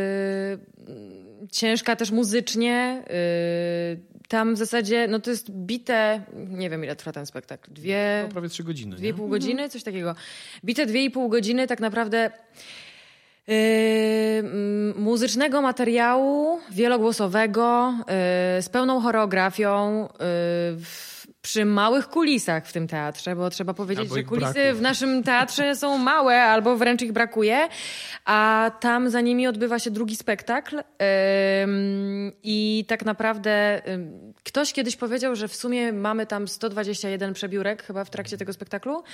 ciężka też muzycznie. Tam w zasadzie, to jest bite, nie wiem ile trwa ten spektakl, prawie 3 godziny. 2,5 godziny, coś takiego. Bite 2,5 godziny tak naprawdę... muzycznego materiału wielogłosowego z pełną choreografią przy małych kulisach w tym teatrze, bo trzeba powiedzieć, że kulisy w naszym teatrze są małe albo wręcz ich brakuje, a tam za nimi odbywa się drugi spektakl i tak naprawdę ktoś kiedyś powiedział, że w sumie mamy tam 121 przebiórek chyba w trakcie tego spektaklu,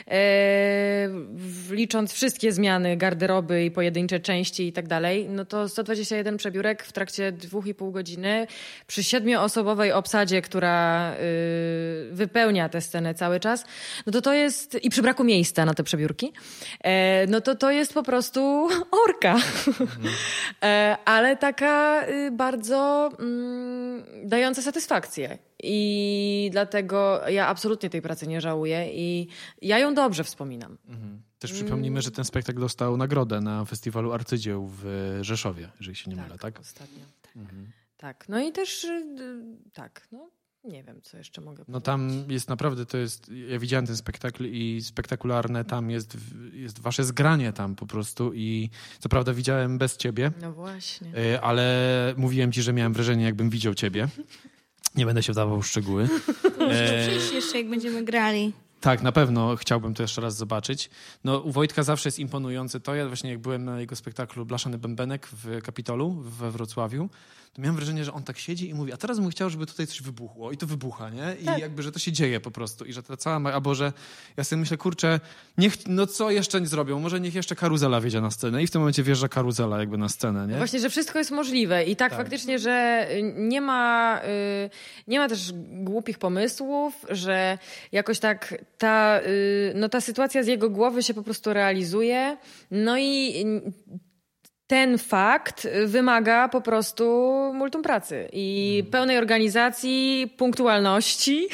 licząc wszystkie zmiany garderoby i pojedyncze części i tak dalej, to 121 przebiórek w trakcie 2,5 godziny przy 7-osobowej obsadzie, która wypełnia tę scenę cały czas, to jest, i przy braku miejsca na te przebiórki, to jest po prostu orka. Ale taka bardzo dająca satysfakcję. I dlatego ja absolutnie tej pracy nie żałuję i ja ją dobrze wspominam. Też przypomnijmy, że ten spektakl dostał nagrodę na festiwalu Arcydzieł w Rzeszowie, jeżeli się nie mylę, tak? Ostatnio. Tak. Tak, no i też tak, no nie wiem, co jeszcze mogę powiedzieć. No tam jest naprawdę, ja widziałem ten spektakl i spektakularne tam jest wasze zgranie tam po prostu i co prawda widziałem bez ciebie. No właśnie. Ale mówiłem ci, że miałem wrażenie, jakbym widział ciebie. Nie będę się wdawał w szczegóły. Przyjść jeszcze, jak będziemy grali. Tak, na pewno chciałbym to jeszcze raz zobaczyć. No, u Wojtka zawsze jest imponujące to. Ja właśnie jak byłem na jego spektaklu Blaszany Bębenek w Kapitolu we Wrocławiu, to miałem wrażenie, że on tak siedzi i mówi, a teraz bym chciał, żeby tutaj coś wybuchło. I to wybucha, nie? I jakby, że to się dzieje po prostu. I że ta cała... Albo, że ja sobie myślę, kurczę, no co jeszcze nie zrobią? Może niech jeszcze karuzela wjedzie na scenę. I w tym momencie wjeżdża karuzela jakby na scenę, nie? Właśnie, że wszystko jest możliwe. I tak faktycznie, że nie ma też głupich pomysłów, że jakoś tak ta sytuacja z jego głowy się po prostu realizuje. No i ten fakt wymaga po prostu multum pracy i pełnej organizacji, punktualności.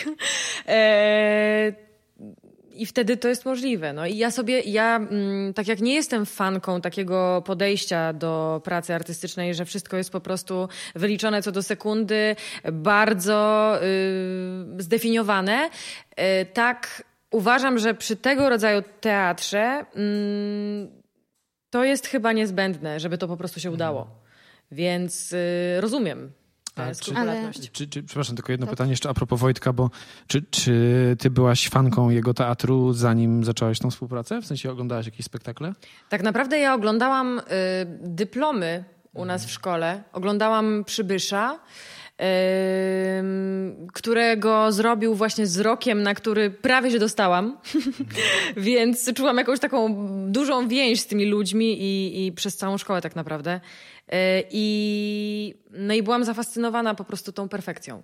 I wtedy to jest możliwe. No i ja tak jak nie jestem fanką takiego podejścia do pracy artystycznej, że wszystko jest po prostu wyliczone co do sekundy, bardzo zdefiniowane, tak uważam, że przy tego rodzaju teatrze to jest chyba niezbędne, żeby to po prostu się udało. Więc rozumiem tę skrupulatność. Przepraszam, tylko jedno pytanie jeszcze a propos Wojtka, bo czy ty byłaś fanką jego teatru, zanim zaczęłaś tą współpracę? W sensie oglądałaś jakieś spektakle? Tak naprawdę ja oglądałam dyplomy u nas w szkole. Oglądałam Przybysza, którego zrobił właśnie z rokiem, na który prawie się dostałam. Więc czułam jakąś taką dużą więź z tymi ludźmi i przez całą szkołę tak naprawdę. I byłam zafascynowana po prostu tą perfekcją.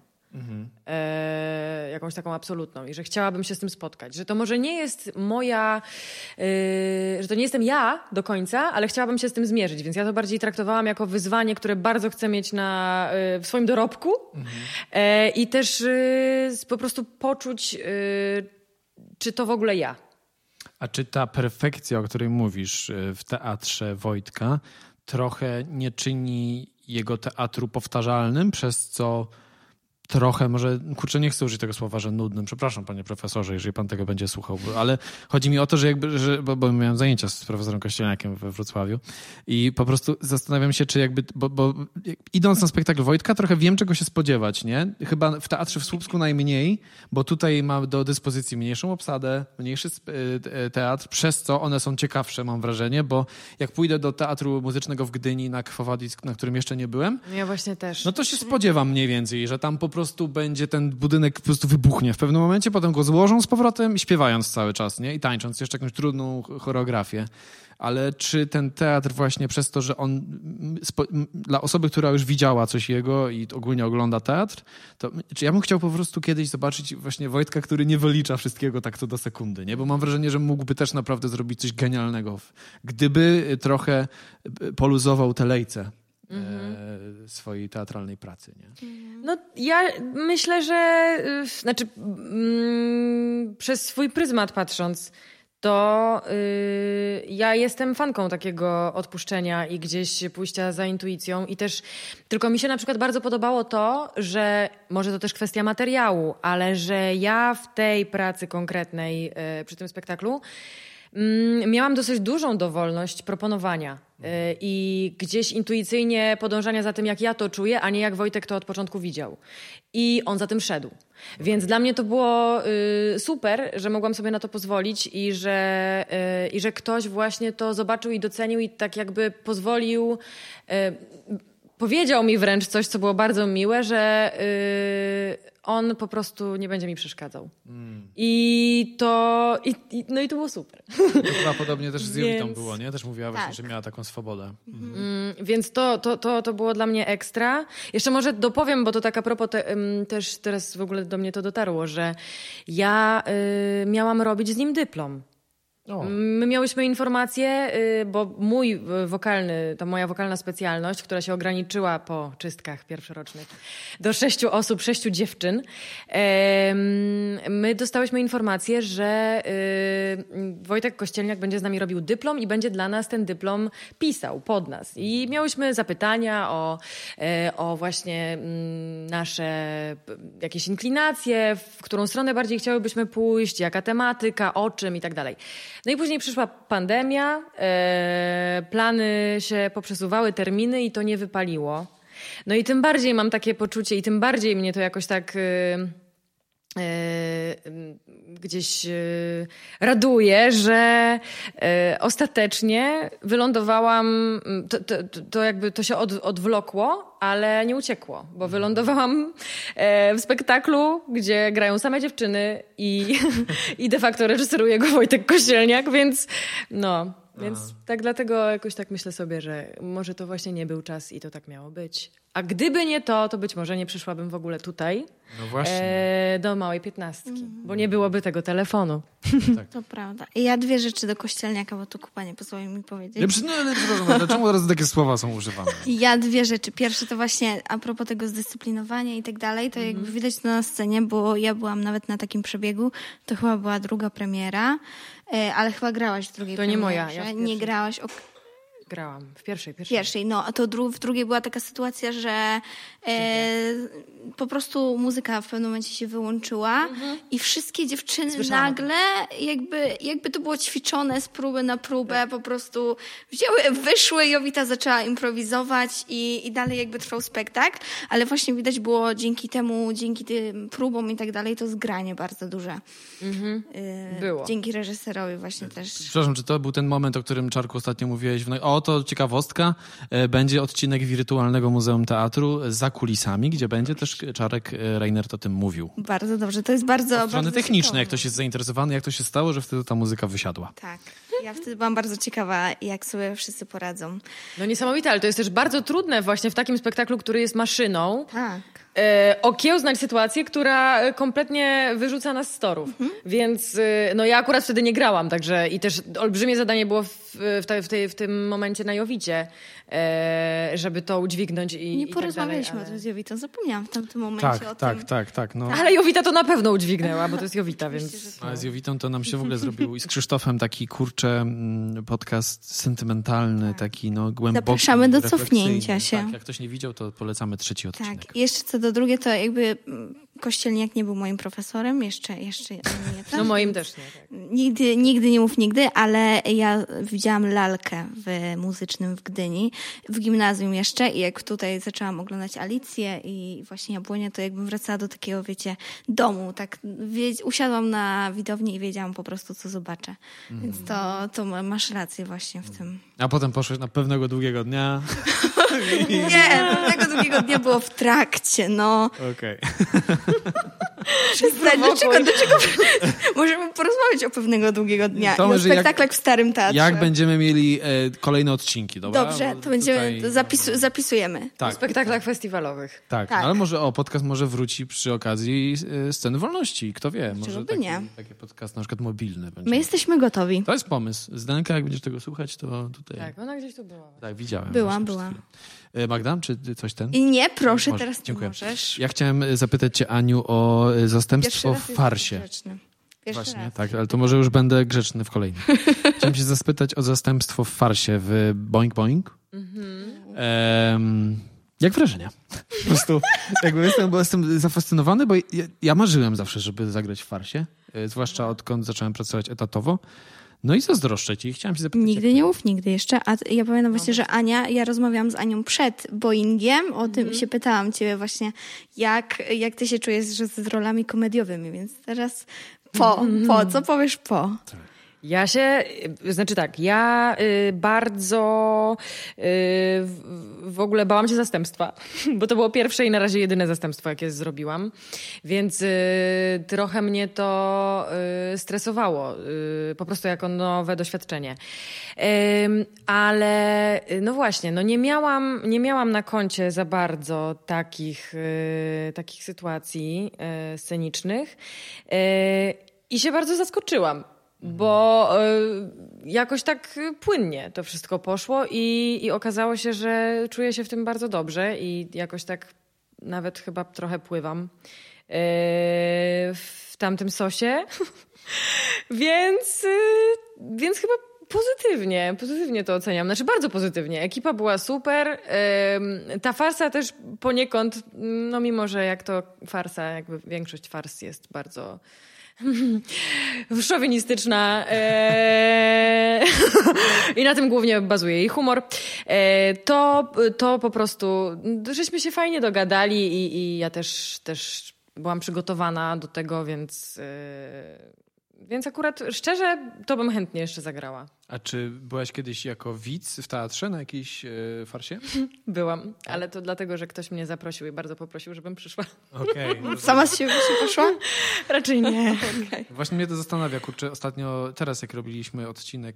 Jakąś taką absolutną i że chciałabym się z tym spotkać. Że to może nie jest że to nie jestem ja do końca, ale chciałabym się z tym zmierzyć, więc ja to bardziej traktowałam jako wyzwanie, które bardzo chcę mieć w swoim dorobku i też po prostu poczuć, czy to w ogóle ja. A czy ta perfekcja, o której mówisz w teatrze Wojtka, trochę nie czyni jego teatru powtarzalnym, przez co trochę, może, kurczę, nie chcę użyć tego słowa, że nudnym. Przepraszam, panie profesorze, jeżeli pan tego będzie słuchał, ale chodzi mi o to, że bo miałem zajęcia z profesorem Kościelniakiem we Wrocławiu i po prostu zastanawiam się, czy bo idąc na spektakl Wojtka, trochę wiem, czego się spodziewać, nie? Chyba w Teatrze w Słupsku najmniej, bo tutaj mam do dyspozycji mniejszą obsadę, mniejszy teatr, przez co one są ciekawsze, mam wrażenie, bo jak pójdę do Teatru Muzycznego w Gdyni na Kwowadis, na którym jeszcze nie byłem, ja właśnie też. No to się spodziewam mniej więcej, że tam po prostu będzie ten budynek po prostu wybuchnie w pewnym momencie, potem go złożą z powrotem i śpiewając cały czas, nie? I tańcząc jeszcze jakąś trudną choreografię. Ale czy ten teatr właśnie przez to, że on dla osoby, która już widziała coś jego i ogólnie ogląda teatr, to czy ja bym chciał po prostu kiedyś zobaczyć właśnie Wojtka, który nie wylicza wszystkiego tak co do sekundy, nie? Bo mam wrażenie, że mógłby też naprawdę zrobić coś genialnego, gdyby trochę poluzował te lejce swojej teatralnej pracy, nie? No ja myślę, że przez swój pryzmat patrząc, to ja jestem fanką takiego odpuszczenia i gdzieś pójścia za intuicją i też tylko mi się na przykład bardzo podobało to, że może to też kwestia materiału, ale że ja w tej pracy konkretnej przy tym spektaklu miałam dosyć dużą dowolność proponowania i gdzieś intuicyjnie podążania za tym, jak ja to czuję, a nie jak Wojtek to od początku widział. I on za tym szedł. Więc dla mnie to było super, że mogłam sobie na to pozwolić i że ktoś właśnie to zobaczył i docenił i tak jakby pozwolił... Powiedział mi wręcz coś, co było bardzo miłe, że on po prostu nie będzie mi przeszkadzał. I to było super. To chyba podobnie też z Jowitą było, nie? Też mówiła właśnie, że miała taką swobodę. Więc to było dla mnie ekstra. Jeszcze może dopowiem, bo to tak a propos też teraz w ogóle do mnie to dotarło, że ja miałam robić z nim dyplom. My miałyśmy informacje, bo moja wokalna specjalność, która się ograniczyła po czystkach pierwszorocznych do 6 osób, 6 dziewczyn, my dostałyśmy informację, że Wojtek Kościelniak będzie z nami robił dyplom i będzie dla nas ten dyplom pisał pod nas. I miałyśmy zapytania o właśnie nasze jakieś inklinacje, w którą stronę bardziej chciałybyśmy pójść, jaka tematyka, o czym i tak dalej. No i później przyszła pandemia, plany się poprzesuwały, terminy i to nie wypaliło. No i tym bardziej mam takie poczucie i tym bardziej mnie to jakoś tak gdzieś raduje, że ostatecznie wylądowałam, to jakby to się odwlokło, ale nie uciekło, bo wylądowałam w spektaklu, gdzie grają same dziewczyny i de facto reżyseruje go Wojtek Kościelniak, więc tak dlatego jakoś tak myślę sobie, że może to właśnie nie był czas i to tak miało być. A gdyby nie to być może nie przyszłabym w ogóle tutaj do Małej 15, bo nie byłoby tego telefonu. Tak. To prawda. I ja 2 rzeczy do Kościelniaka, bo tu Kuba nie pozwolił mi powiedzieć. Dlaczego teraz takie słowa są używane? Ja 2 rzeczy. Pierwsze to właśnie a propos tego zdyscyplinowania i tak dalej, to jakby widać to na scenie, bo ja byłam nawet na takim przebiegu, to chyba była druga premiera, ale chyba grałaś w drugiej premierze. To nie moja. Ja nie grałaś... Grałam w pierwszej. No, a to w drugiej była taka sytuacja, że po prostu muzyka w pewnym momencie się wyłączyła i wszystkie dziewczyny nagle jakby to było ćwiczone z próby na próbę, po prostu wyszły, Jowita zaczęła improwizować i dalej jakby trwał spektakl, ale właśnie widać było dzięki tym próbom i tak dalej, to zgranie bardzo duże. Było. Dzięki reżyserowi właśnie też. Przepraszam, czy to był ten moment, o którym, Czarku, ostatnio mówiłeś? To ciekawostka. Będzie odcinek Wirtualnego Muzeum Teatru za kulisami, gdzie będzie też Czarek Reinert o tym mówił. Bardzo dobrze. To jest bardzo... Od strony technicznej, jak ktoś jest zainteresowany, jak to się stało, że wtedy ta muzyka wysiadła. Tak. Ja wtedy byłam bardzo ciekawa, jak sobie wszyscy poradzą. No niesamowite, ale to jest też bardzo trudne właśnie w takim spektaklu, który jest maszyną. Tak. Okiełznać sytuację, która kompletnie wyrzuca nas z torów. Więc ja akurat wtedy nie grałam, także i też olbrzymie zadanie było w tym momencie na Jowicie, żeby to udźwignąć i nie porozmawialiśmy tak dalej, o tym z Jowitą, zapomniałam w tamtym momencie o tym. Tak. No. Ale Jowita to na pewno udźwignęła, bo to jest Jowita, więc... Ale z Jowitą to nam się w ogóle zrobił i z Krzysztofem taki podcast sentymentalny, taki głęboki. Zapraszamy do cofnięcia się. Tak, jak ktoś nie widział, to polecamy 3 odcinek. Tak, jeszcze co do drugie, to jakby Kościelniak nie był moim profesorem, jeszcze nie też. No moim też nie. Tak. Nigdy nie mów nigdy, ale ja widziałam lalkę w muzycznym w Gdyni, w gimnazjum jeszcze i jak tutaj zaczęłam oglądać Alicję i właśnie Jabłonie, to jakbym wracała do takiego, domu, tak usiadłam na widowni i wiedziałam po prostu, co zobaczę. Więc to masz rację właśnie w tym. A potem poszłeś na pewnego długiego dnia. Nie, pewnego długiego dnia było w trakcie, Okej. Dlaczego? Możemy porozmawiać o pewnego długiego dnia i o spektaklach w Starym Teatrze. Jak będziemy mieli kolejne odcinki, dobra? Dobrze, to będziemy, zapisujemy. Tak. O spektaklach festiwalowych. Tak, ale może podcast może wróci przy okazji Sceny Wolności. Kto wie, może taki podcast na przykład mobilny będzie. My jesteśmy gotowi. To jest pomysł. Zdenka, jak będziesz tego słuchać, to tutaj... Tak, ona gdzieś tu była. Tak, widziałem. Była. Magda, czy coś Nie, proszę, teraz dziękuję. możesz. Ja chciałem zapytać cię, Aniu, o zastępstwo w farsie. Właśnie, tak, ale to może już będę grzeczny w kolejnym. Chciałem się zapytać o zastępstwo w farsie w Boing Boing. Jak wrażenia? Po prostu jestem zafascynowany, bo ja marzyłem zawsze, żeby zagrać w farsie, zwłaszcza odkąd zacząłem pracować etatowo. No i zazdroszczę ci. Chciałam się zapytać. Nigdy nie mów nigdy jeszcze. A ja pamiętam właśnie, że ja rozmawiałam z Anią przed Boingiem, o tym się pytałam ciebie właśnie, jak ty się czujesz z rolami komediowymi, więc teraz co powiesz po? Ja bardzo w ogóle bałam się zastępstwa, bo to było pierwsze i na razie jedyne zastępstwo, jakie zrobiłam, więc trochę mnie to stresowało, po prostu jako nowe doświadczenie. Ale no właśnie, nie miałam na koncie za bardzo takich sytuacji scenicznych i się bardzo zaskoczyłam. bo jakoś tak płynnie to wszystko poszło i okazało się, że czuję się w tym bardzo dobrze i jakoś tak nawet chyba trochę pływam w tamtym sosie, więc chyba pozytywnie to oceniam. Znaczy bardzo pozytywnie. Ekipa była super. Ta farsa też poniekąd, no mimo, że jak to farsa, jakby większość fars jest bardzo szowinistyczna i na tym głównie bazuje jej humor, to po prostu żeśmy się fajnie dogadali i ja też byłam przygotowana do tego, więc akurat szczerze to bym chętnie jeszcze zagrała. A czy byłaś kiedyś jako widz w teatrze na jakiejś farsie? Byłam, ale to dlatego, że ktoś mnie zaprosił i bardzo poprosił, żebym przyszła. Okej. Sama z siebie się poszła? Raczej nie. Okay. Właśnie mnie to zastanawia, kurczę, ostatnio, teraz jak robiliśmy odcinek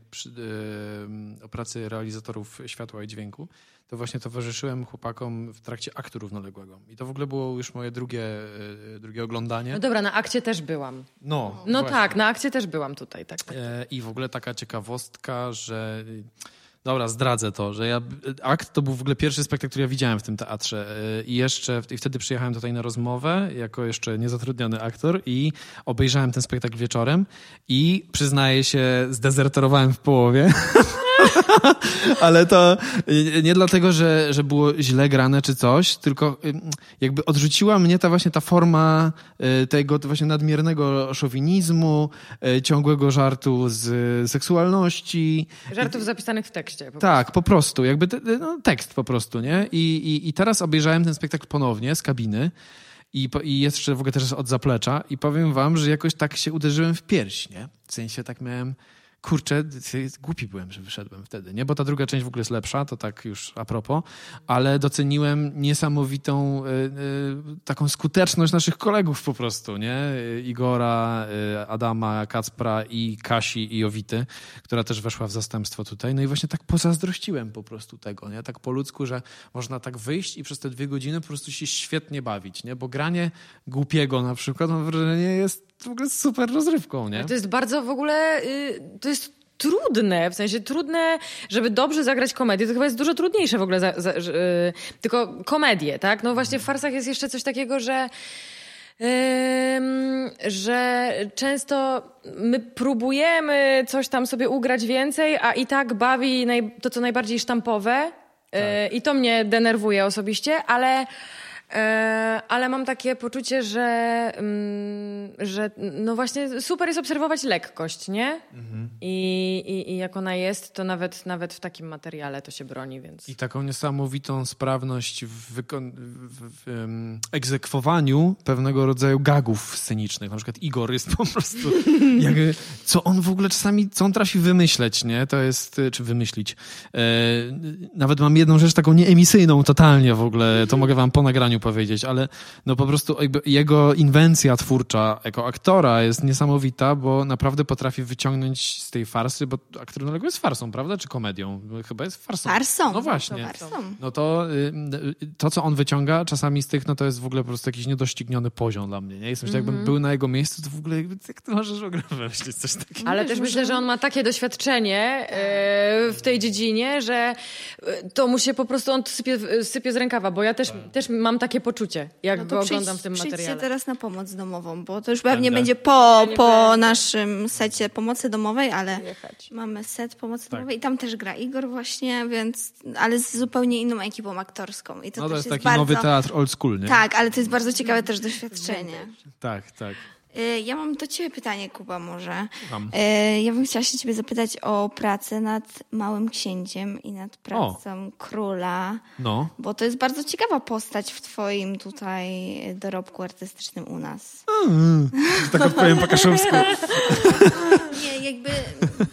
o pracy realizatorów światła i dźwięku, to właśnie towarzyszyłem chłopakom w trakcie aktu równoległego. I to w ogóle było już moje drugie oglądanie. No dobra, na akcie też byłam. No tak, na akcie też byłam tutaj. Tak. I w ogóle taka ciekawostka, że... Dobra, zdradzę to, że akt to był w ogóle pierwszy spektakl, który ja widziałem w tym teatrze i wtedy przyjechałem tutaj na rozmowę jako jeszcze niezatrudniony aktor i obejrzałem ten spektakl wieczorem i przyznaję się, zdezerterowałem w połowie. Ale to nie dlatego, że było źle grane czy coś, tylko jakby odrzuciła mnie ta forma tego właśnie nadmiernego szowinizmu, ciągłego żartu z seksualności. Żartów zapisanych w tekście. Po prostu. Jakby tekst po prostu, nie? I teraz obejrzałem ten spektakl ponownie z kabiny i jeszcze w ogóle też od zaplecza i powiem wam, że jakoś tak się uderzyłem w pierś, nie? W sensie tak miałem... Kurczę, głupi byłem, że wyszedłem wtedy, nie? Bo ta druga część w ogóle jest lepsza, to tak już a propos, ale doceniłem niesamowitą taką skuteczność naszych kolegów po prostu, nie? Igora, Adama, Kacpra i Kasi i Jowity, która też weszła w zastępstwo tutaj. No i właśnie tak pozazdrościłem po prostu tego, nie? Tak po ludzku, że można tak wyjść i przez te 2 godziny po prostu się świetnie bawić, nie? Bo granie głupiego na przykład, mam wrażenie, jest w ogóle super rozrywką, nie? To jest bardzo w ogóle... To jest trudne, w sensie trudne, żeby dobrze zagrać komedię. To chyba jest dużo trudniejsze w ogóle, tylko komedię, tak? No właśnie w farsach jest jeszcze coś takiego, że często my próbujemy coś tam sobie ugrać więcej, a i tak bawi to, co najbardziej sztampowe. Tak. I to mnie denerwuje osobiście, ale mam takie poczucie, że no właśnie super jest obserwować lekkość, nie? Mhm. I jak ona jest, to nawet w takim materiale to się broni, więc... I taką niesamowitą sprawność w egzekwowaniu pewnego rodzaju gagów scenicznych. Na przykład Igor jest po prostu... co on w ogóle czasami, co on trafi wymyśleć, nie? To jest... Czy wymyślić. Nawet mam jedną rzecz taką nieemisyjną totalnie w ogóle. To mogę wam po nagraniu powiedzieć, ale no po prostu jakby jego inwencja twórcza jako aktora jest niesamowita, bo naprawdę potrafi wyciągnąć z tej farsy, bo akt równoległy jest farsą, prawda? Czy komedią? Chyba jest farsą. Farsą. No właśnie. Farsą. No to, co on wyciąga czasami z tych, no to jest w ogóle po prostu jakiś niedościgniony poziom dla mnie, nie? Jestem, że jakbym był na jego miejscu, to w ogóle jak ty możesz w ogóle wymyślić coś takiego? Ale też myślę, że on ma takie doświadczenie w tej dziedzinie, że to mu się po prostu on sypie z rękawa, bo ja też mam takie poczucie, jak go oglądam w tym materiale. Przyjdźcie teraz na pomoc domową, bo to już pewnie będzie po naszym secie pomocy domowej, ale mamy set pomocy domowej i tam też gra Igor właśnie, więc, ale z zupełnie inną ekipą aktorską. I to jest taki nowy teatr old school, nie? Tak, ale to jest bardzo ciekawe też doświadczenie. Tak. Ja mam do ciebie pytanie, Kuba, może. Ja bym chciała się ciebie zapytać o pracę nad Małym Księciem i nad pracą Króla. No. Bo to jest bardzo ciekawa postać w twoim tutaj dorobku artystycznym u nas. Tak odpowiem po kaszubsku. Nie, jakby...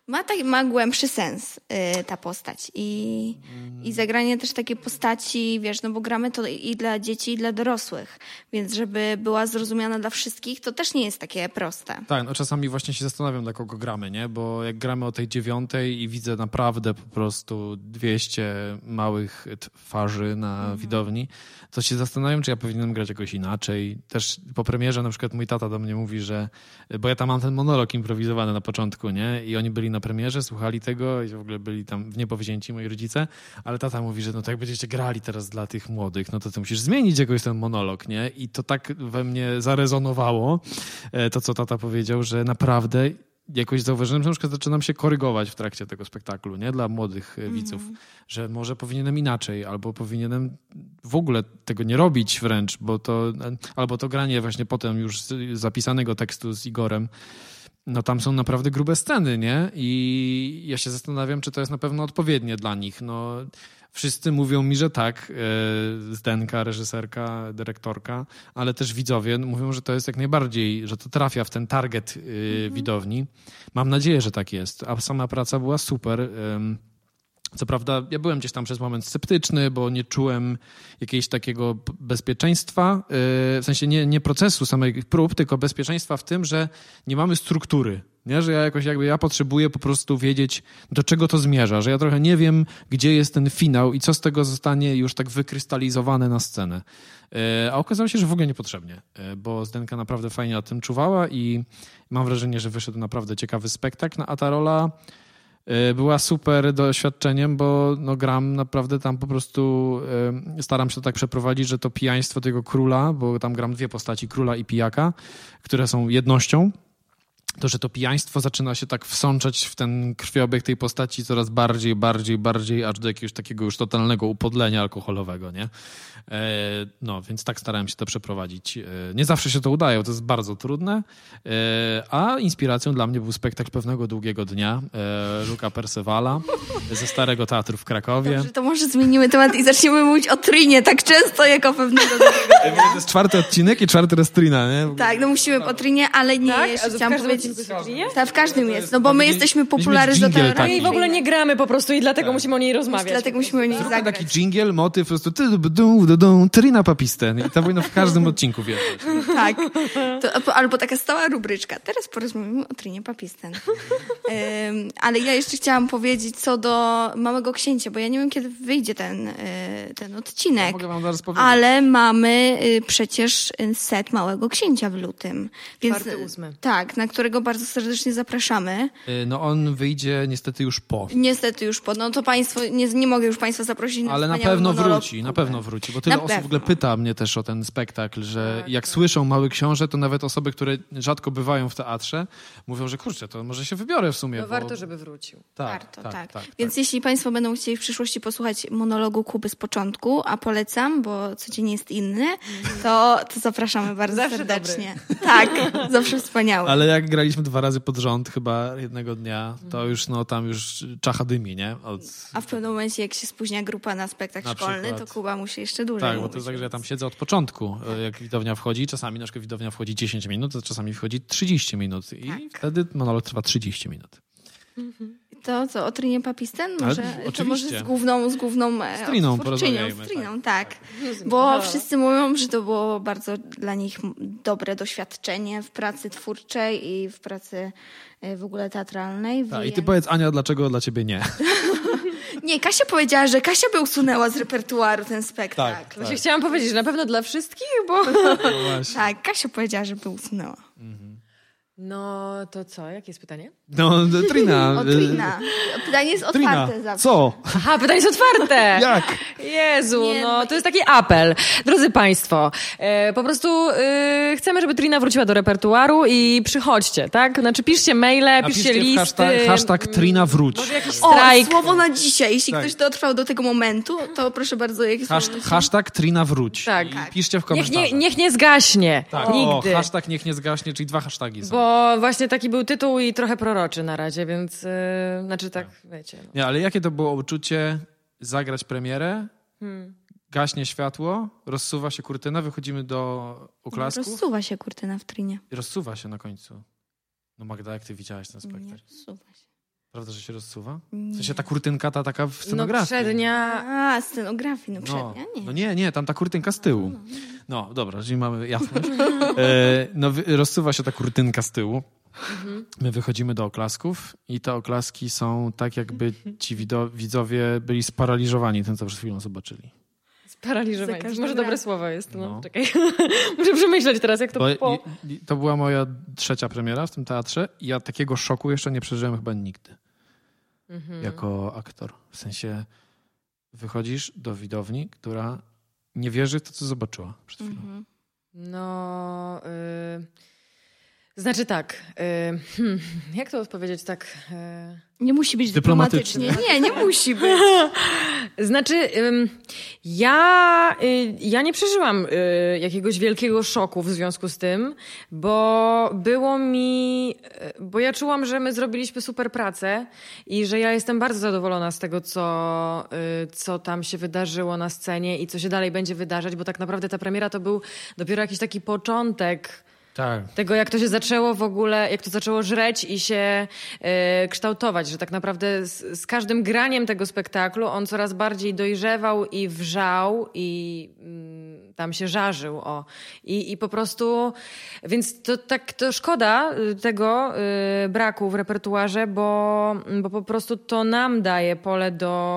Ma głębszy sens ta postać i zagranie też takiej postaci, wiesz, no bo gramy to i dla dzieci, i dla dorosłych, więc żeby była zrozumiana dla wszystkich, to też nie jest takie proste. Tak, no czasami właśnie się zastanawiam, dla kogo gramy, nie? Bo jak gramy o tej 9 i widzę naprawdę po prostu 200 małych twarzy na widowni, to się zastanawiam, czy ja powinienem grać jakoś inaczej. Też po premierze na przykład mój tata do mnie mówi, że... Bo ja tam mam ten monolog improwizowany na początku, nie? I oni byli na premierze, słuchali tego i w ogóle byli tam w niebo wzięci moi rodzice, ale tata mówi, że no to jak będziecie grali teraz dla tych młodych, no to ty musisz zmienić jakoś ten monolog, nie? I to tak we mnie zarezonowało, to co tata powiedział, że naprawdę jakoś zauważyłem, że na przykład zaczynam się korygować w trakcie tego spektaklu, nie? Dla młodych widzów, że może powinienem inaczej, albo powinienem w ogóle tego nie robić wręcz, bo to, albo to granie właśnie potem już zapisanego tekstu z Igorem, no tam są naprawdę grube sceny, nie? I ja się zastanawiam, czy to jest na pewno odpowiednie dla nich. No, wszyscy mówią mi, że tak, Zdenka, reżyserka, dyrektorka, ale też widzowie mówią, że to jest jak najbardziej, że to trafia w ten target widowni. Mam nadzieję, że tak jest. A sama praca była super. Co prawda ja byłem gdzieś tam przez moment sceptyczny, bo nie czułem jakiegoś takiego bezpieczeństwa, w sensie nie procesu samych prób, tylko bezpieczeństwa w tym, że nie mamy struktury. Nie? Że ja jakoś ja potrzebuję po prostu wiedzieć, do czego to zmierza, że ja trochę nie wiem, gdzie jest ten finał i co z tego zostanie już tak wykrystalizowane na scenę. A okazało się, że w ogóle niepotrzebnie, bo Zdenka naprawdę fajnie o tym czuwała i mam wrażenie, że wyszedł naprawdę ciekawy spektakl, a ta rola była super doświadczeniem, bo no, gram naprawdę tam po prostu, staram się to tak przeprowadzić, że to pijaństwo tego króla, bo tam gram dwie postaci, króla i pijaka, które są jednością, to, że to pijaństwo zaczyna się tak wsączać w ten krwiobieg tej postaci coraz bardziej, aż do jakiegoś takiego już totalnego upodlenia alkoholowego, nie? No, więc tak starałem się to przeprowadzić. Nie zawsze się to udaje, to jest bardzo trudne, a inspiracją dla mnie był spektakl Pewnego długiego dnia Luca Percevala ze Starego Teatru w Krakowie. Dobrze, to może zmienimy temat i zaczniemy mówić o Trinie tak często, jak o Pewnego długiego dnia. To jest 4. odcinek i 4. raz Trina, nie? Tak, no musimy o Trinie, ale nie, Tak? jeszcze A chciałam w każdym powiedzieć... Tak, w każdym jest, no bo my jesteśmy dżingiel popularyzatorami. taki. I w ogóle nie gramy po prostu i dlatego musimy o niej rozmawiać. Dlatego musimy o niej Zróbmy zagrać. taki dżingiel, motyw, po prostu Trina Papisten. I to powinno w każdym odcinku wjeżdżać. Tak. Albo taka stała rubryczka. Teraz porozmawiamy o Trinie Papisten. Ale ja jeszcze chciałam powiedzieć co do Małego Księcia, bo ja nie wiem, kiedy wyjdzie ten odcinek. Mogę wam zaraz powiedzieć. Ale mamy przecież set Małego Księcia w lutym. Więc, 4-8. Tak, na którego bardzo serdecznie zapraszamy. No on wyjdzie niestety już po. Niestety już po. No to państwo, nie mogę już państwa zaprosić na Ale na wspaniały pewno monolog. wróci, na pewno wróci. Bo tyle Na osób w ogóle pewno. pyta mnie też o ten spektakl, że jak słyszą Mały Książę, to nawet osoby, które rzadko bywają w teatrze, mówią, że kurczę, to może się wybiorę w sumie. No bo... warto, żeby wrócił. Warto, tak. Więc jeśli państwo będą chcieli w przyszłości posłuchać monologu Kuby z początku, a polecam, bo codziennie jest inny, to zapraszamy bardzo Zawsze serdecznie. Tak, zawsze wspaniały. Ale jak graliśmy 2 razy pod rząd chyba jednego dnia, to już tam już czacha dymi, nie? A w pewnym momencie, jak się spóźnia grupa na spektakl Na szkolny, przykład. to Kuba musi jeszcze dłużej Tak, bo to mówić. jest tak, że ja tam siedzę od początku, jak widownia wchodzi. Czasami na przykład widownia wchodzi 10 minut, a czasami wchodzi 30 minut. I Tak. wtedy monolog trwa 30 minut. To co, o Trinie Papisten? Ale Może, to oczywiście. może z główną Triną twórczynią, porozmawiajmy, z Triną, tak. Bo wszyscy mówią, że to było bardzo dla nich dobre doświadczenie w pracy twórczej i w pracy w ogóle teatralnej. Tak, i ty powiedz, Ania, dlaczego dla ciebie nie? Nie, Kasia powiedziała, że Kasia by usunęła z repertuaru ten spektakl. Tak. Właśnie chciałam powiedzieć, że na pewno dla wszystkich, bo... No właśnie. Tak, Kasia powiedziała, że by usunęła. No to co? Jakie jest pytanie? No, Trina. O Trina. Pytanie jest Trina, otwarte zawsze. co? Aha, pytanie jest otwarte! Jak? Jezu, Nie, no no to jest taki apel. Drodzy Państwo, po prostu chcemy, żeby Trina wróciła do repertuaru i przychodźcie, tak? Znaczy piszcie maile, piszcie listy. Hashtag Trina wróć. Może jakiś O, strajk. słowo na dzisiaj. Jeśli Tak. ktoś dotrwał do tego momentu, to proszę bardzo, jakie słowo na dzisiaj? Hashtag Trina wróć. Tak. I piszcie w komentarzach. Niech nie zgaśnie. Tak. Nigdy. O, hashtag niech nie zgaśnie, czyli 2 hasztagi są. Bo właśnie taki był tytuł i trochę proroczy na razie, więc znaczy tak, wiecie. No. Nie, ale jakie to było uczucie zagrać premierę, gaśnie światło, rozsuwa się kurtyna, wychodzimy do oklasków Rozsuwa się kurtyna w Trinie. i rozsuwa się na końcu. No Magda, jak ty widziałaś ten Nie spektakl? rozsuwa się. Prawda, że się rozsuwa? W sensie ta kurtynka taka w scenografii. No przednia... Scenografii, przednia, nie. No nie, tam ta kurtynka z tyłu. No dobra, czyli mamy jasność. Rozsuwa się ta kurtynka z tyłu. My wychodzimy do oklasków i te oklaski są tak, jakby ci widzowie byli sparaliżowani tym, co przed chwilą zobaczyli. Sparaliżowani. Może dobre słowo jest. No. Czekaj. Muszę przemyśleć teraz, jak to To była moja 3. premiera w tym teatrze i ja takiego szoku jeszcze nie przeżyłem chyba nigdy. Jako aktor. W sensie wychodzisz do widowni, która nie wierzy w to, co zobaczyła przed chwilą. No... Znaczy tak, jak to odpowiedzieć tak... Nie musi być dyplomatycznie. Nie musi być. Znaczy, ja nie przeżyłam jakiegoś wielkiego szoku w związku z tym, bo ja czułam, że my zrobiliśmy super pracę i że ja jestem bardzo zadowolona z tego, co tam się wydarzyło na scenie i co się dalej będzie wydarzać, bo tak naprawdę ta premiera to był dopiero jakiś taki początek tego, jak to się zaczęło w ogóle, jak to zaczęło żreć i się kształtować, że tak naprawdę z każdym graniem tego spektaklu on coraz bardziej dojrzewał i wrzał i tam się żarzył. I po prostu, więc to szkoda tego braku w repertuarze, bo po prostu to nam daje pole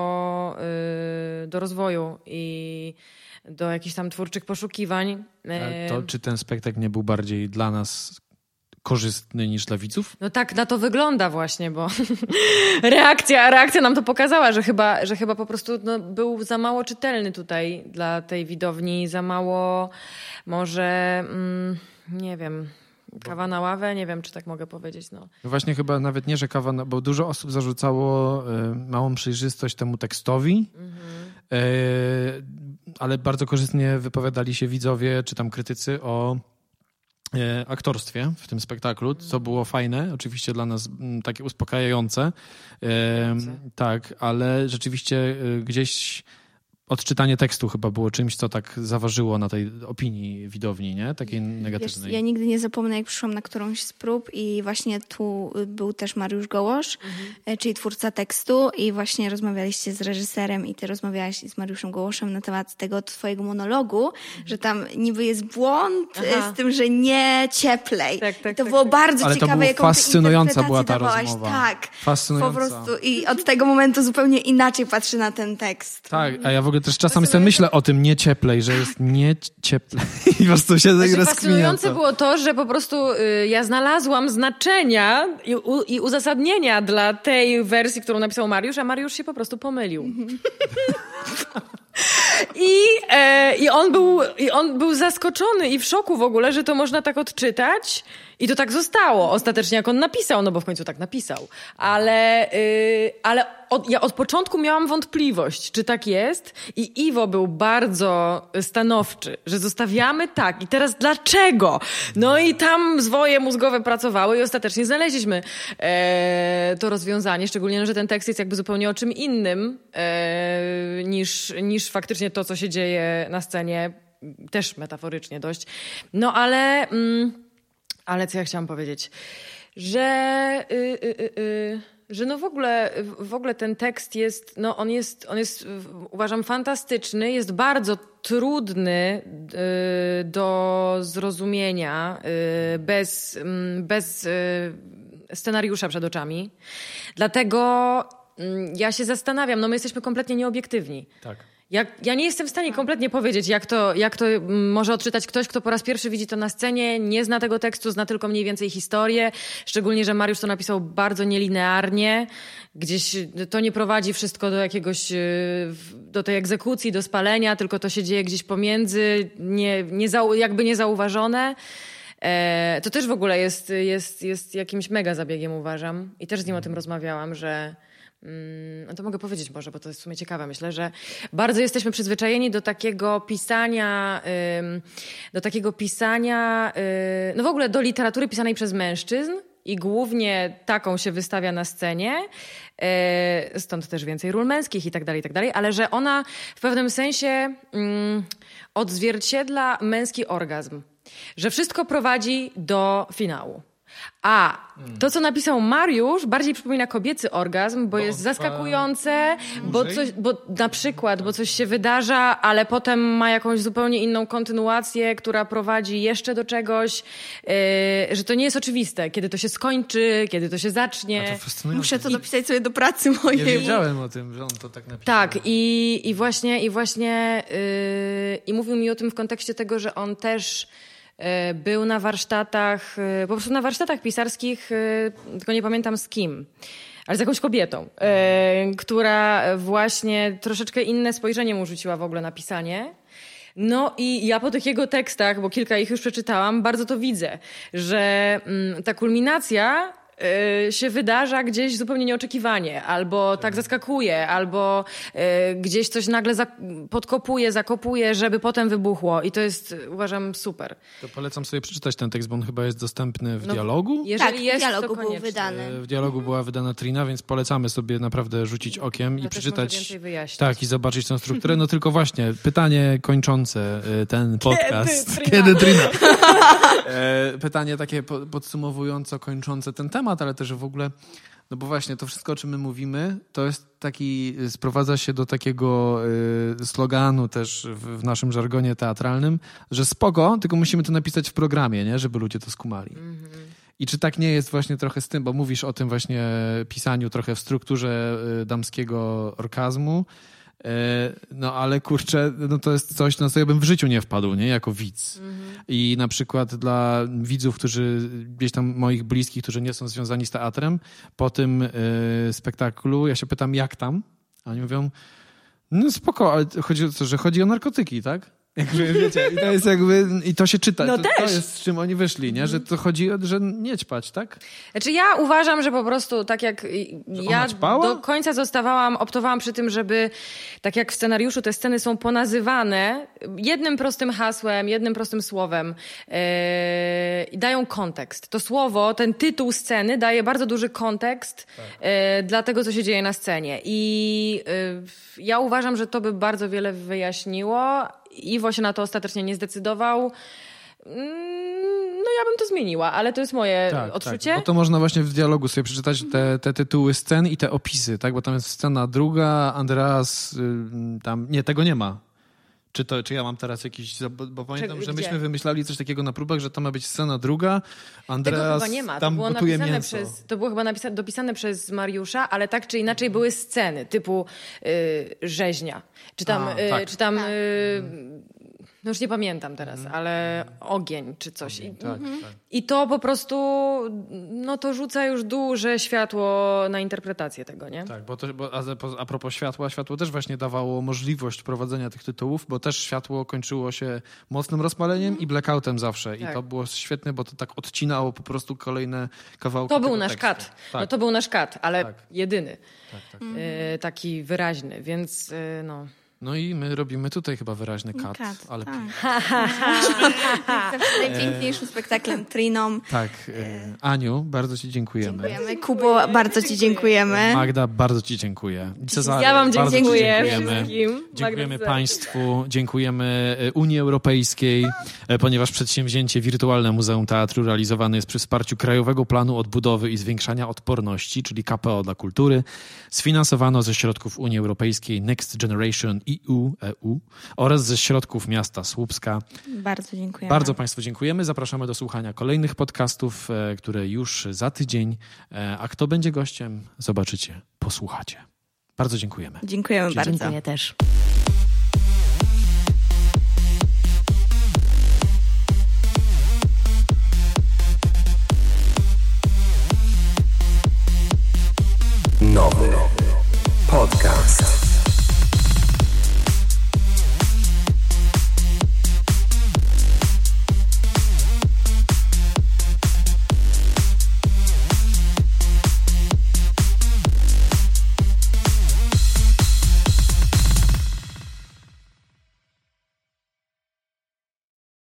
do rozwoju i do jakichś tam twórczych poszukiwań. To czy ten spektakl nie był bardziej dla nas korzystny niż dla widzów? No tak na to wygląda właśnie, bo reakcja nam to pokazała, że chyba po prostu był za mało czytelny tutaj dla tej widowni, za mało może, nie wiem... Kawa na ławę? Nie wiem, czy tak mogę powiedzieć. No. Właśnie chyba nawet nie, że bo dużo osób zarzucało małą przejrzystość temu tekstowi, ale bardzo korzystnie wypowiadali się widzowie czy tam krytycy o aktorstwie w tym spektaklu, co było fajne, oczywiście dla nas takie uspokajające. Tak, ale rzeczywiście gdzieś odczytanie tekstu chyba było czymś, co tak zaważyło na tej opinii widowni, nie? Takiej negatywnej. Wiesz, ja nigdy nie zapomnę, jak przyszłam na którąś z prób i właśnie tu był też Mariusz Gołosz, czyli twórca tekstu i właśnie rozmawialiście z reżyserem i ty rozmawiałaś z Mariuszem Gołoszem na temat tego twojego monologu, że tam niby jest błąd z tym, że nie cieplej. Tak, to było bardzo ale ciekawe, to było jaką fascynująca była ta dawałaś. rozmowa. Tak, fascynująca. Po prostu i od tego momentu zupełnie inaczej patrzy na ten tekst. Tak, a ja w ogóle też czasami sobie myślę o tym nie cieplej, że jest nie cieplej i po prostu się rozkminia. Fascynujące było to, że po prostu ja znalazłam znaczenia i uzasadnienia dla tej wersji, którą napisał Mariusz, a Mariusz się po prostu pomylił. I on był zaskoczony i w szoku w ogóle, że to można tak odczytać i to tak zostało ostatecznie, jak on napisał, no bo w końcu tak napisał. Ale ja od początku miałam wątpliwość, czy tak jest i Iwo był bardzo stanowczy, że zostawiamy tak i teraz dlaczego? No i tam zwoje mózgowe pracowały i ostatecznie znaleźliśmy to rozwiązanie, szczególnie, że ten tekst jest jakby zupełnie o czym innym niż faktycznie to, co się dzieje na scenie, też metaforycznie dość. No ale co ja chciałam powiedzieć? Że no w ogóle ten tekst jest, no on jest uważam fantastyczny, jest bardzo trudny do zrozumienia bez scenariusza przed oczami. Dlatego ja się zastanawiam, no my jesteśmy kompletnie nieobiektywni. Tak. Ja nie jestem w stanie kompletnie powiedzieć, jak to może odczytać ktoś, kto po raz pierwszy widzi to na scenie, nie zna tego tekstu, zna tylko mniej więcej historię. Szczególnie, że Mariusz to napisał bardzo nielinearnie. Gdzieś to nie prowadzi wszystko do jakiegoś, do tej egzekucji, do spalenia, tylko to się dzieje gdzieś pomiędzy, jakby niezauważone. To też w ogóle jest jakimś mega zabiegiem, uważam. I też z nim o tym rozmawiałam, że no to mogę powiedzieć może, bo to jest w sumie ciekawe. Myślę, że bardzo jesteśmy przyzwyczajeni do takiego pisania, no w ogóle do literatury pisanej przez mężczyzn i głównie taką się wystawia na scenie, stąd też więcej ról męskich i tak dalej, ale że ona w pewnym sensie odzwierciedla męski orgazm, że wszystko prowadzi do finału. A to, co napisał Mariusz, bardziej przypomina kobiecy orgazm, bo jest zaskakujące, bo na przykład, bo coś się wydarza, ale potem ma jakąś zupełnie inną kontynuację, która prowadzi jeszcze do czegoś, że to nie jest oczywiste, kiedy to się skończy, kiedy to się zacznie. Muszę to dopisać sobie do pracy mojej. Nie wiedziałem o tym, że on to tak napisał. Tak, i właśnie mówił mi o tym w kontekście tego, że on też był na warsztatach, po prostu na warsztatach pisarskich, tylko nie pamiętam z kim, ale z jakąś kobietą, która właśnie troszeczkę inne spojrzenie mu rzuciła w ogóle na pisanie. No i ja po tych jego tekstach, bo kilka ich już przeczytałam, bardzo to widzę, że ta kulminacja się wydarza gdzieś zupełnie nieoczekiwanie, albo tak zaskakuje, albo gdzieś coś nagle podkopuje, zakopuje, żeby potem wybuchło. I to jest, uważam, super. To polecam sobie przeczytać ten tekst, bo on chyba jest dostępny w Dialogu. Jeżeli jest, w Dialogu to był koniecznie. wydany. W Dialogu była wydana Trina, więc polecamy sobie naprawdę rzucić okiem i przeczytać. Może więcej wyjaśnić. Tak, i zobaczyć tę strukturę. No tylko właśnie, pytanie kończące ten podcast. Kiedy Trina? Pytanie takie podsumowująco kończące ten temat, ale też w ogóle, no bo właśnie to wszystko, o czym my mówimy, to jest sprowadza się do takiego sloganu też w naszym żargonie teatralnym, że spoko, tylko musimy to napisać w programie, nie? Żeby ludzie to skumali. I czy tak nie jest właśnie trochę z tym, bo mówisz o tym właśnie pisaniu trochę w strukturze damskiego orgazmu, no ale kurczę, no to jest coś, na co ja bym w życiu nie wpadł, nie? Jako widz. I na przykład dla widzów, którzy gdzieś tam moich bliskich, którzy nie są związani z teatrem, po tym spektaklu ja się pytam, jak tam? A oni mówią, no spoko, ale chodzi o to, że chodzi o narkotyki, tak? Jakby, wiecie, i to jest jakby, i to się czyta. No to jest, z czym oni wyszli, nie? Że to chodzi o, że nie ćpać, tak? Znaczy ja uważam, że po prostu tak jak ja do końca optowałam przy tym, żeby tak jak w scenariuszu te sceny są ponazywane jednym prostym hasłem, jednym prostym słowem i dają kontekst. To słowo, ten tytuł sceny daje bardzo duży kontekst dla tego, co się dzieje na scenie. I ja uważam, że to by bardzo wiele wyjaśniło. Iwo się na to ostatecznie nie zdecydował. No ja bym to zmieniła, ale to jest moje odczucie. Tak. Bo to można właśnie w Dialogu sobie przeczytać te tytuły scen i te opisy, tak? Bo tam jest scena druga, Andreas tam... Nie, tego nie ma. Czy ja mam teraz jakiś... Bo pamiętam, że myśmy wymyślali coś takiego na próbach, że to ma być scena druga, Andreas tego chyba nie ma. tam gotuje mięso. To było chyba dopisane przez Mariusza, ale tak czy inaczej były sceny typu rzeźnia. Czy tam... No już nie pamiętam teraz, ale ogień czy coś. I to po prostu, no to rzuca już duże światło na interpretację tego, nie? Tak, a propos światła, światło też właśnie dawało możliwość prowadzenia tych tytułów, bo też światło kończyło się mocnym rozpaleniem i blackoutem zawsze. I to było świetne, bo to tak odcinało po prostu kolejne kawałki. To był nasz tekstu. kat. Tak. No to był nasz kat, ale jedyny. Tak. Taki wyraźny, więc no... No i my robimy tutaj chyba wyraźny kat. Ale najpiękniejszym spektaklem Triną. Tak. Aniu, bardzo ci dziękujemy. Kubo, bardzo ci dziękujemy. Magda, bardzo ci dziękuję. Cezary, ja wam dziękuję wszystkim. Dziękujemy Państwu, dziękujemy Unii Europejskiej, ponieważ przedsięwzięcie Wirtualne Muzeum Teatru realizowane jest przy wsparciu Krajowego Planu Odbudowy i Zwiększania Odporności, czyli KPO dla Kultury. Sfinansowano ze środków Unii Europejskiej Next Generation EU oraz ze środków miasta Słupska. Bardzo dziękujemy. Bardzo Państwu dziękujemy. Zapraszamy do słuchania kolejnych podcastów, które już za tydzień. A kto będzie gościem, zobaczycie, posłuchacie. Bardzo dziękujemy. Dziękujemy bardzo. Dziękuję też.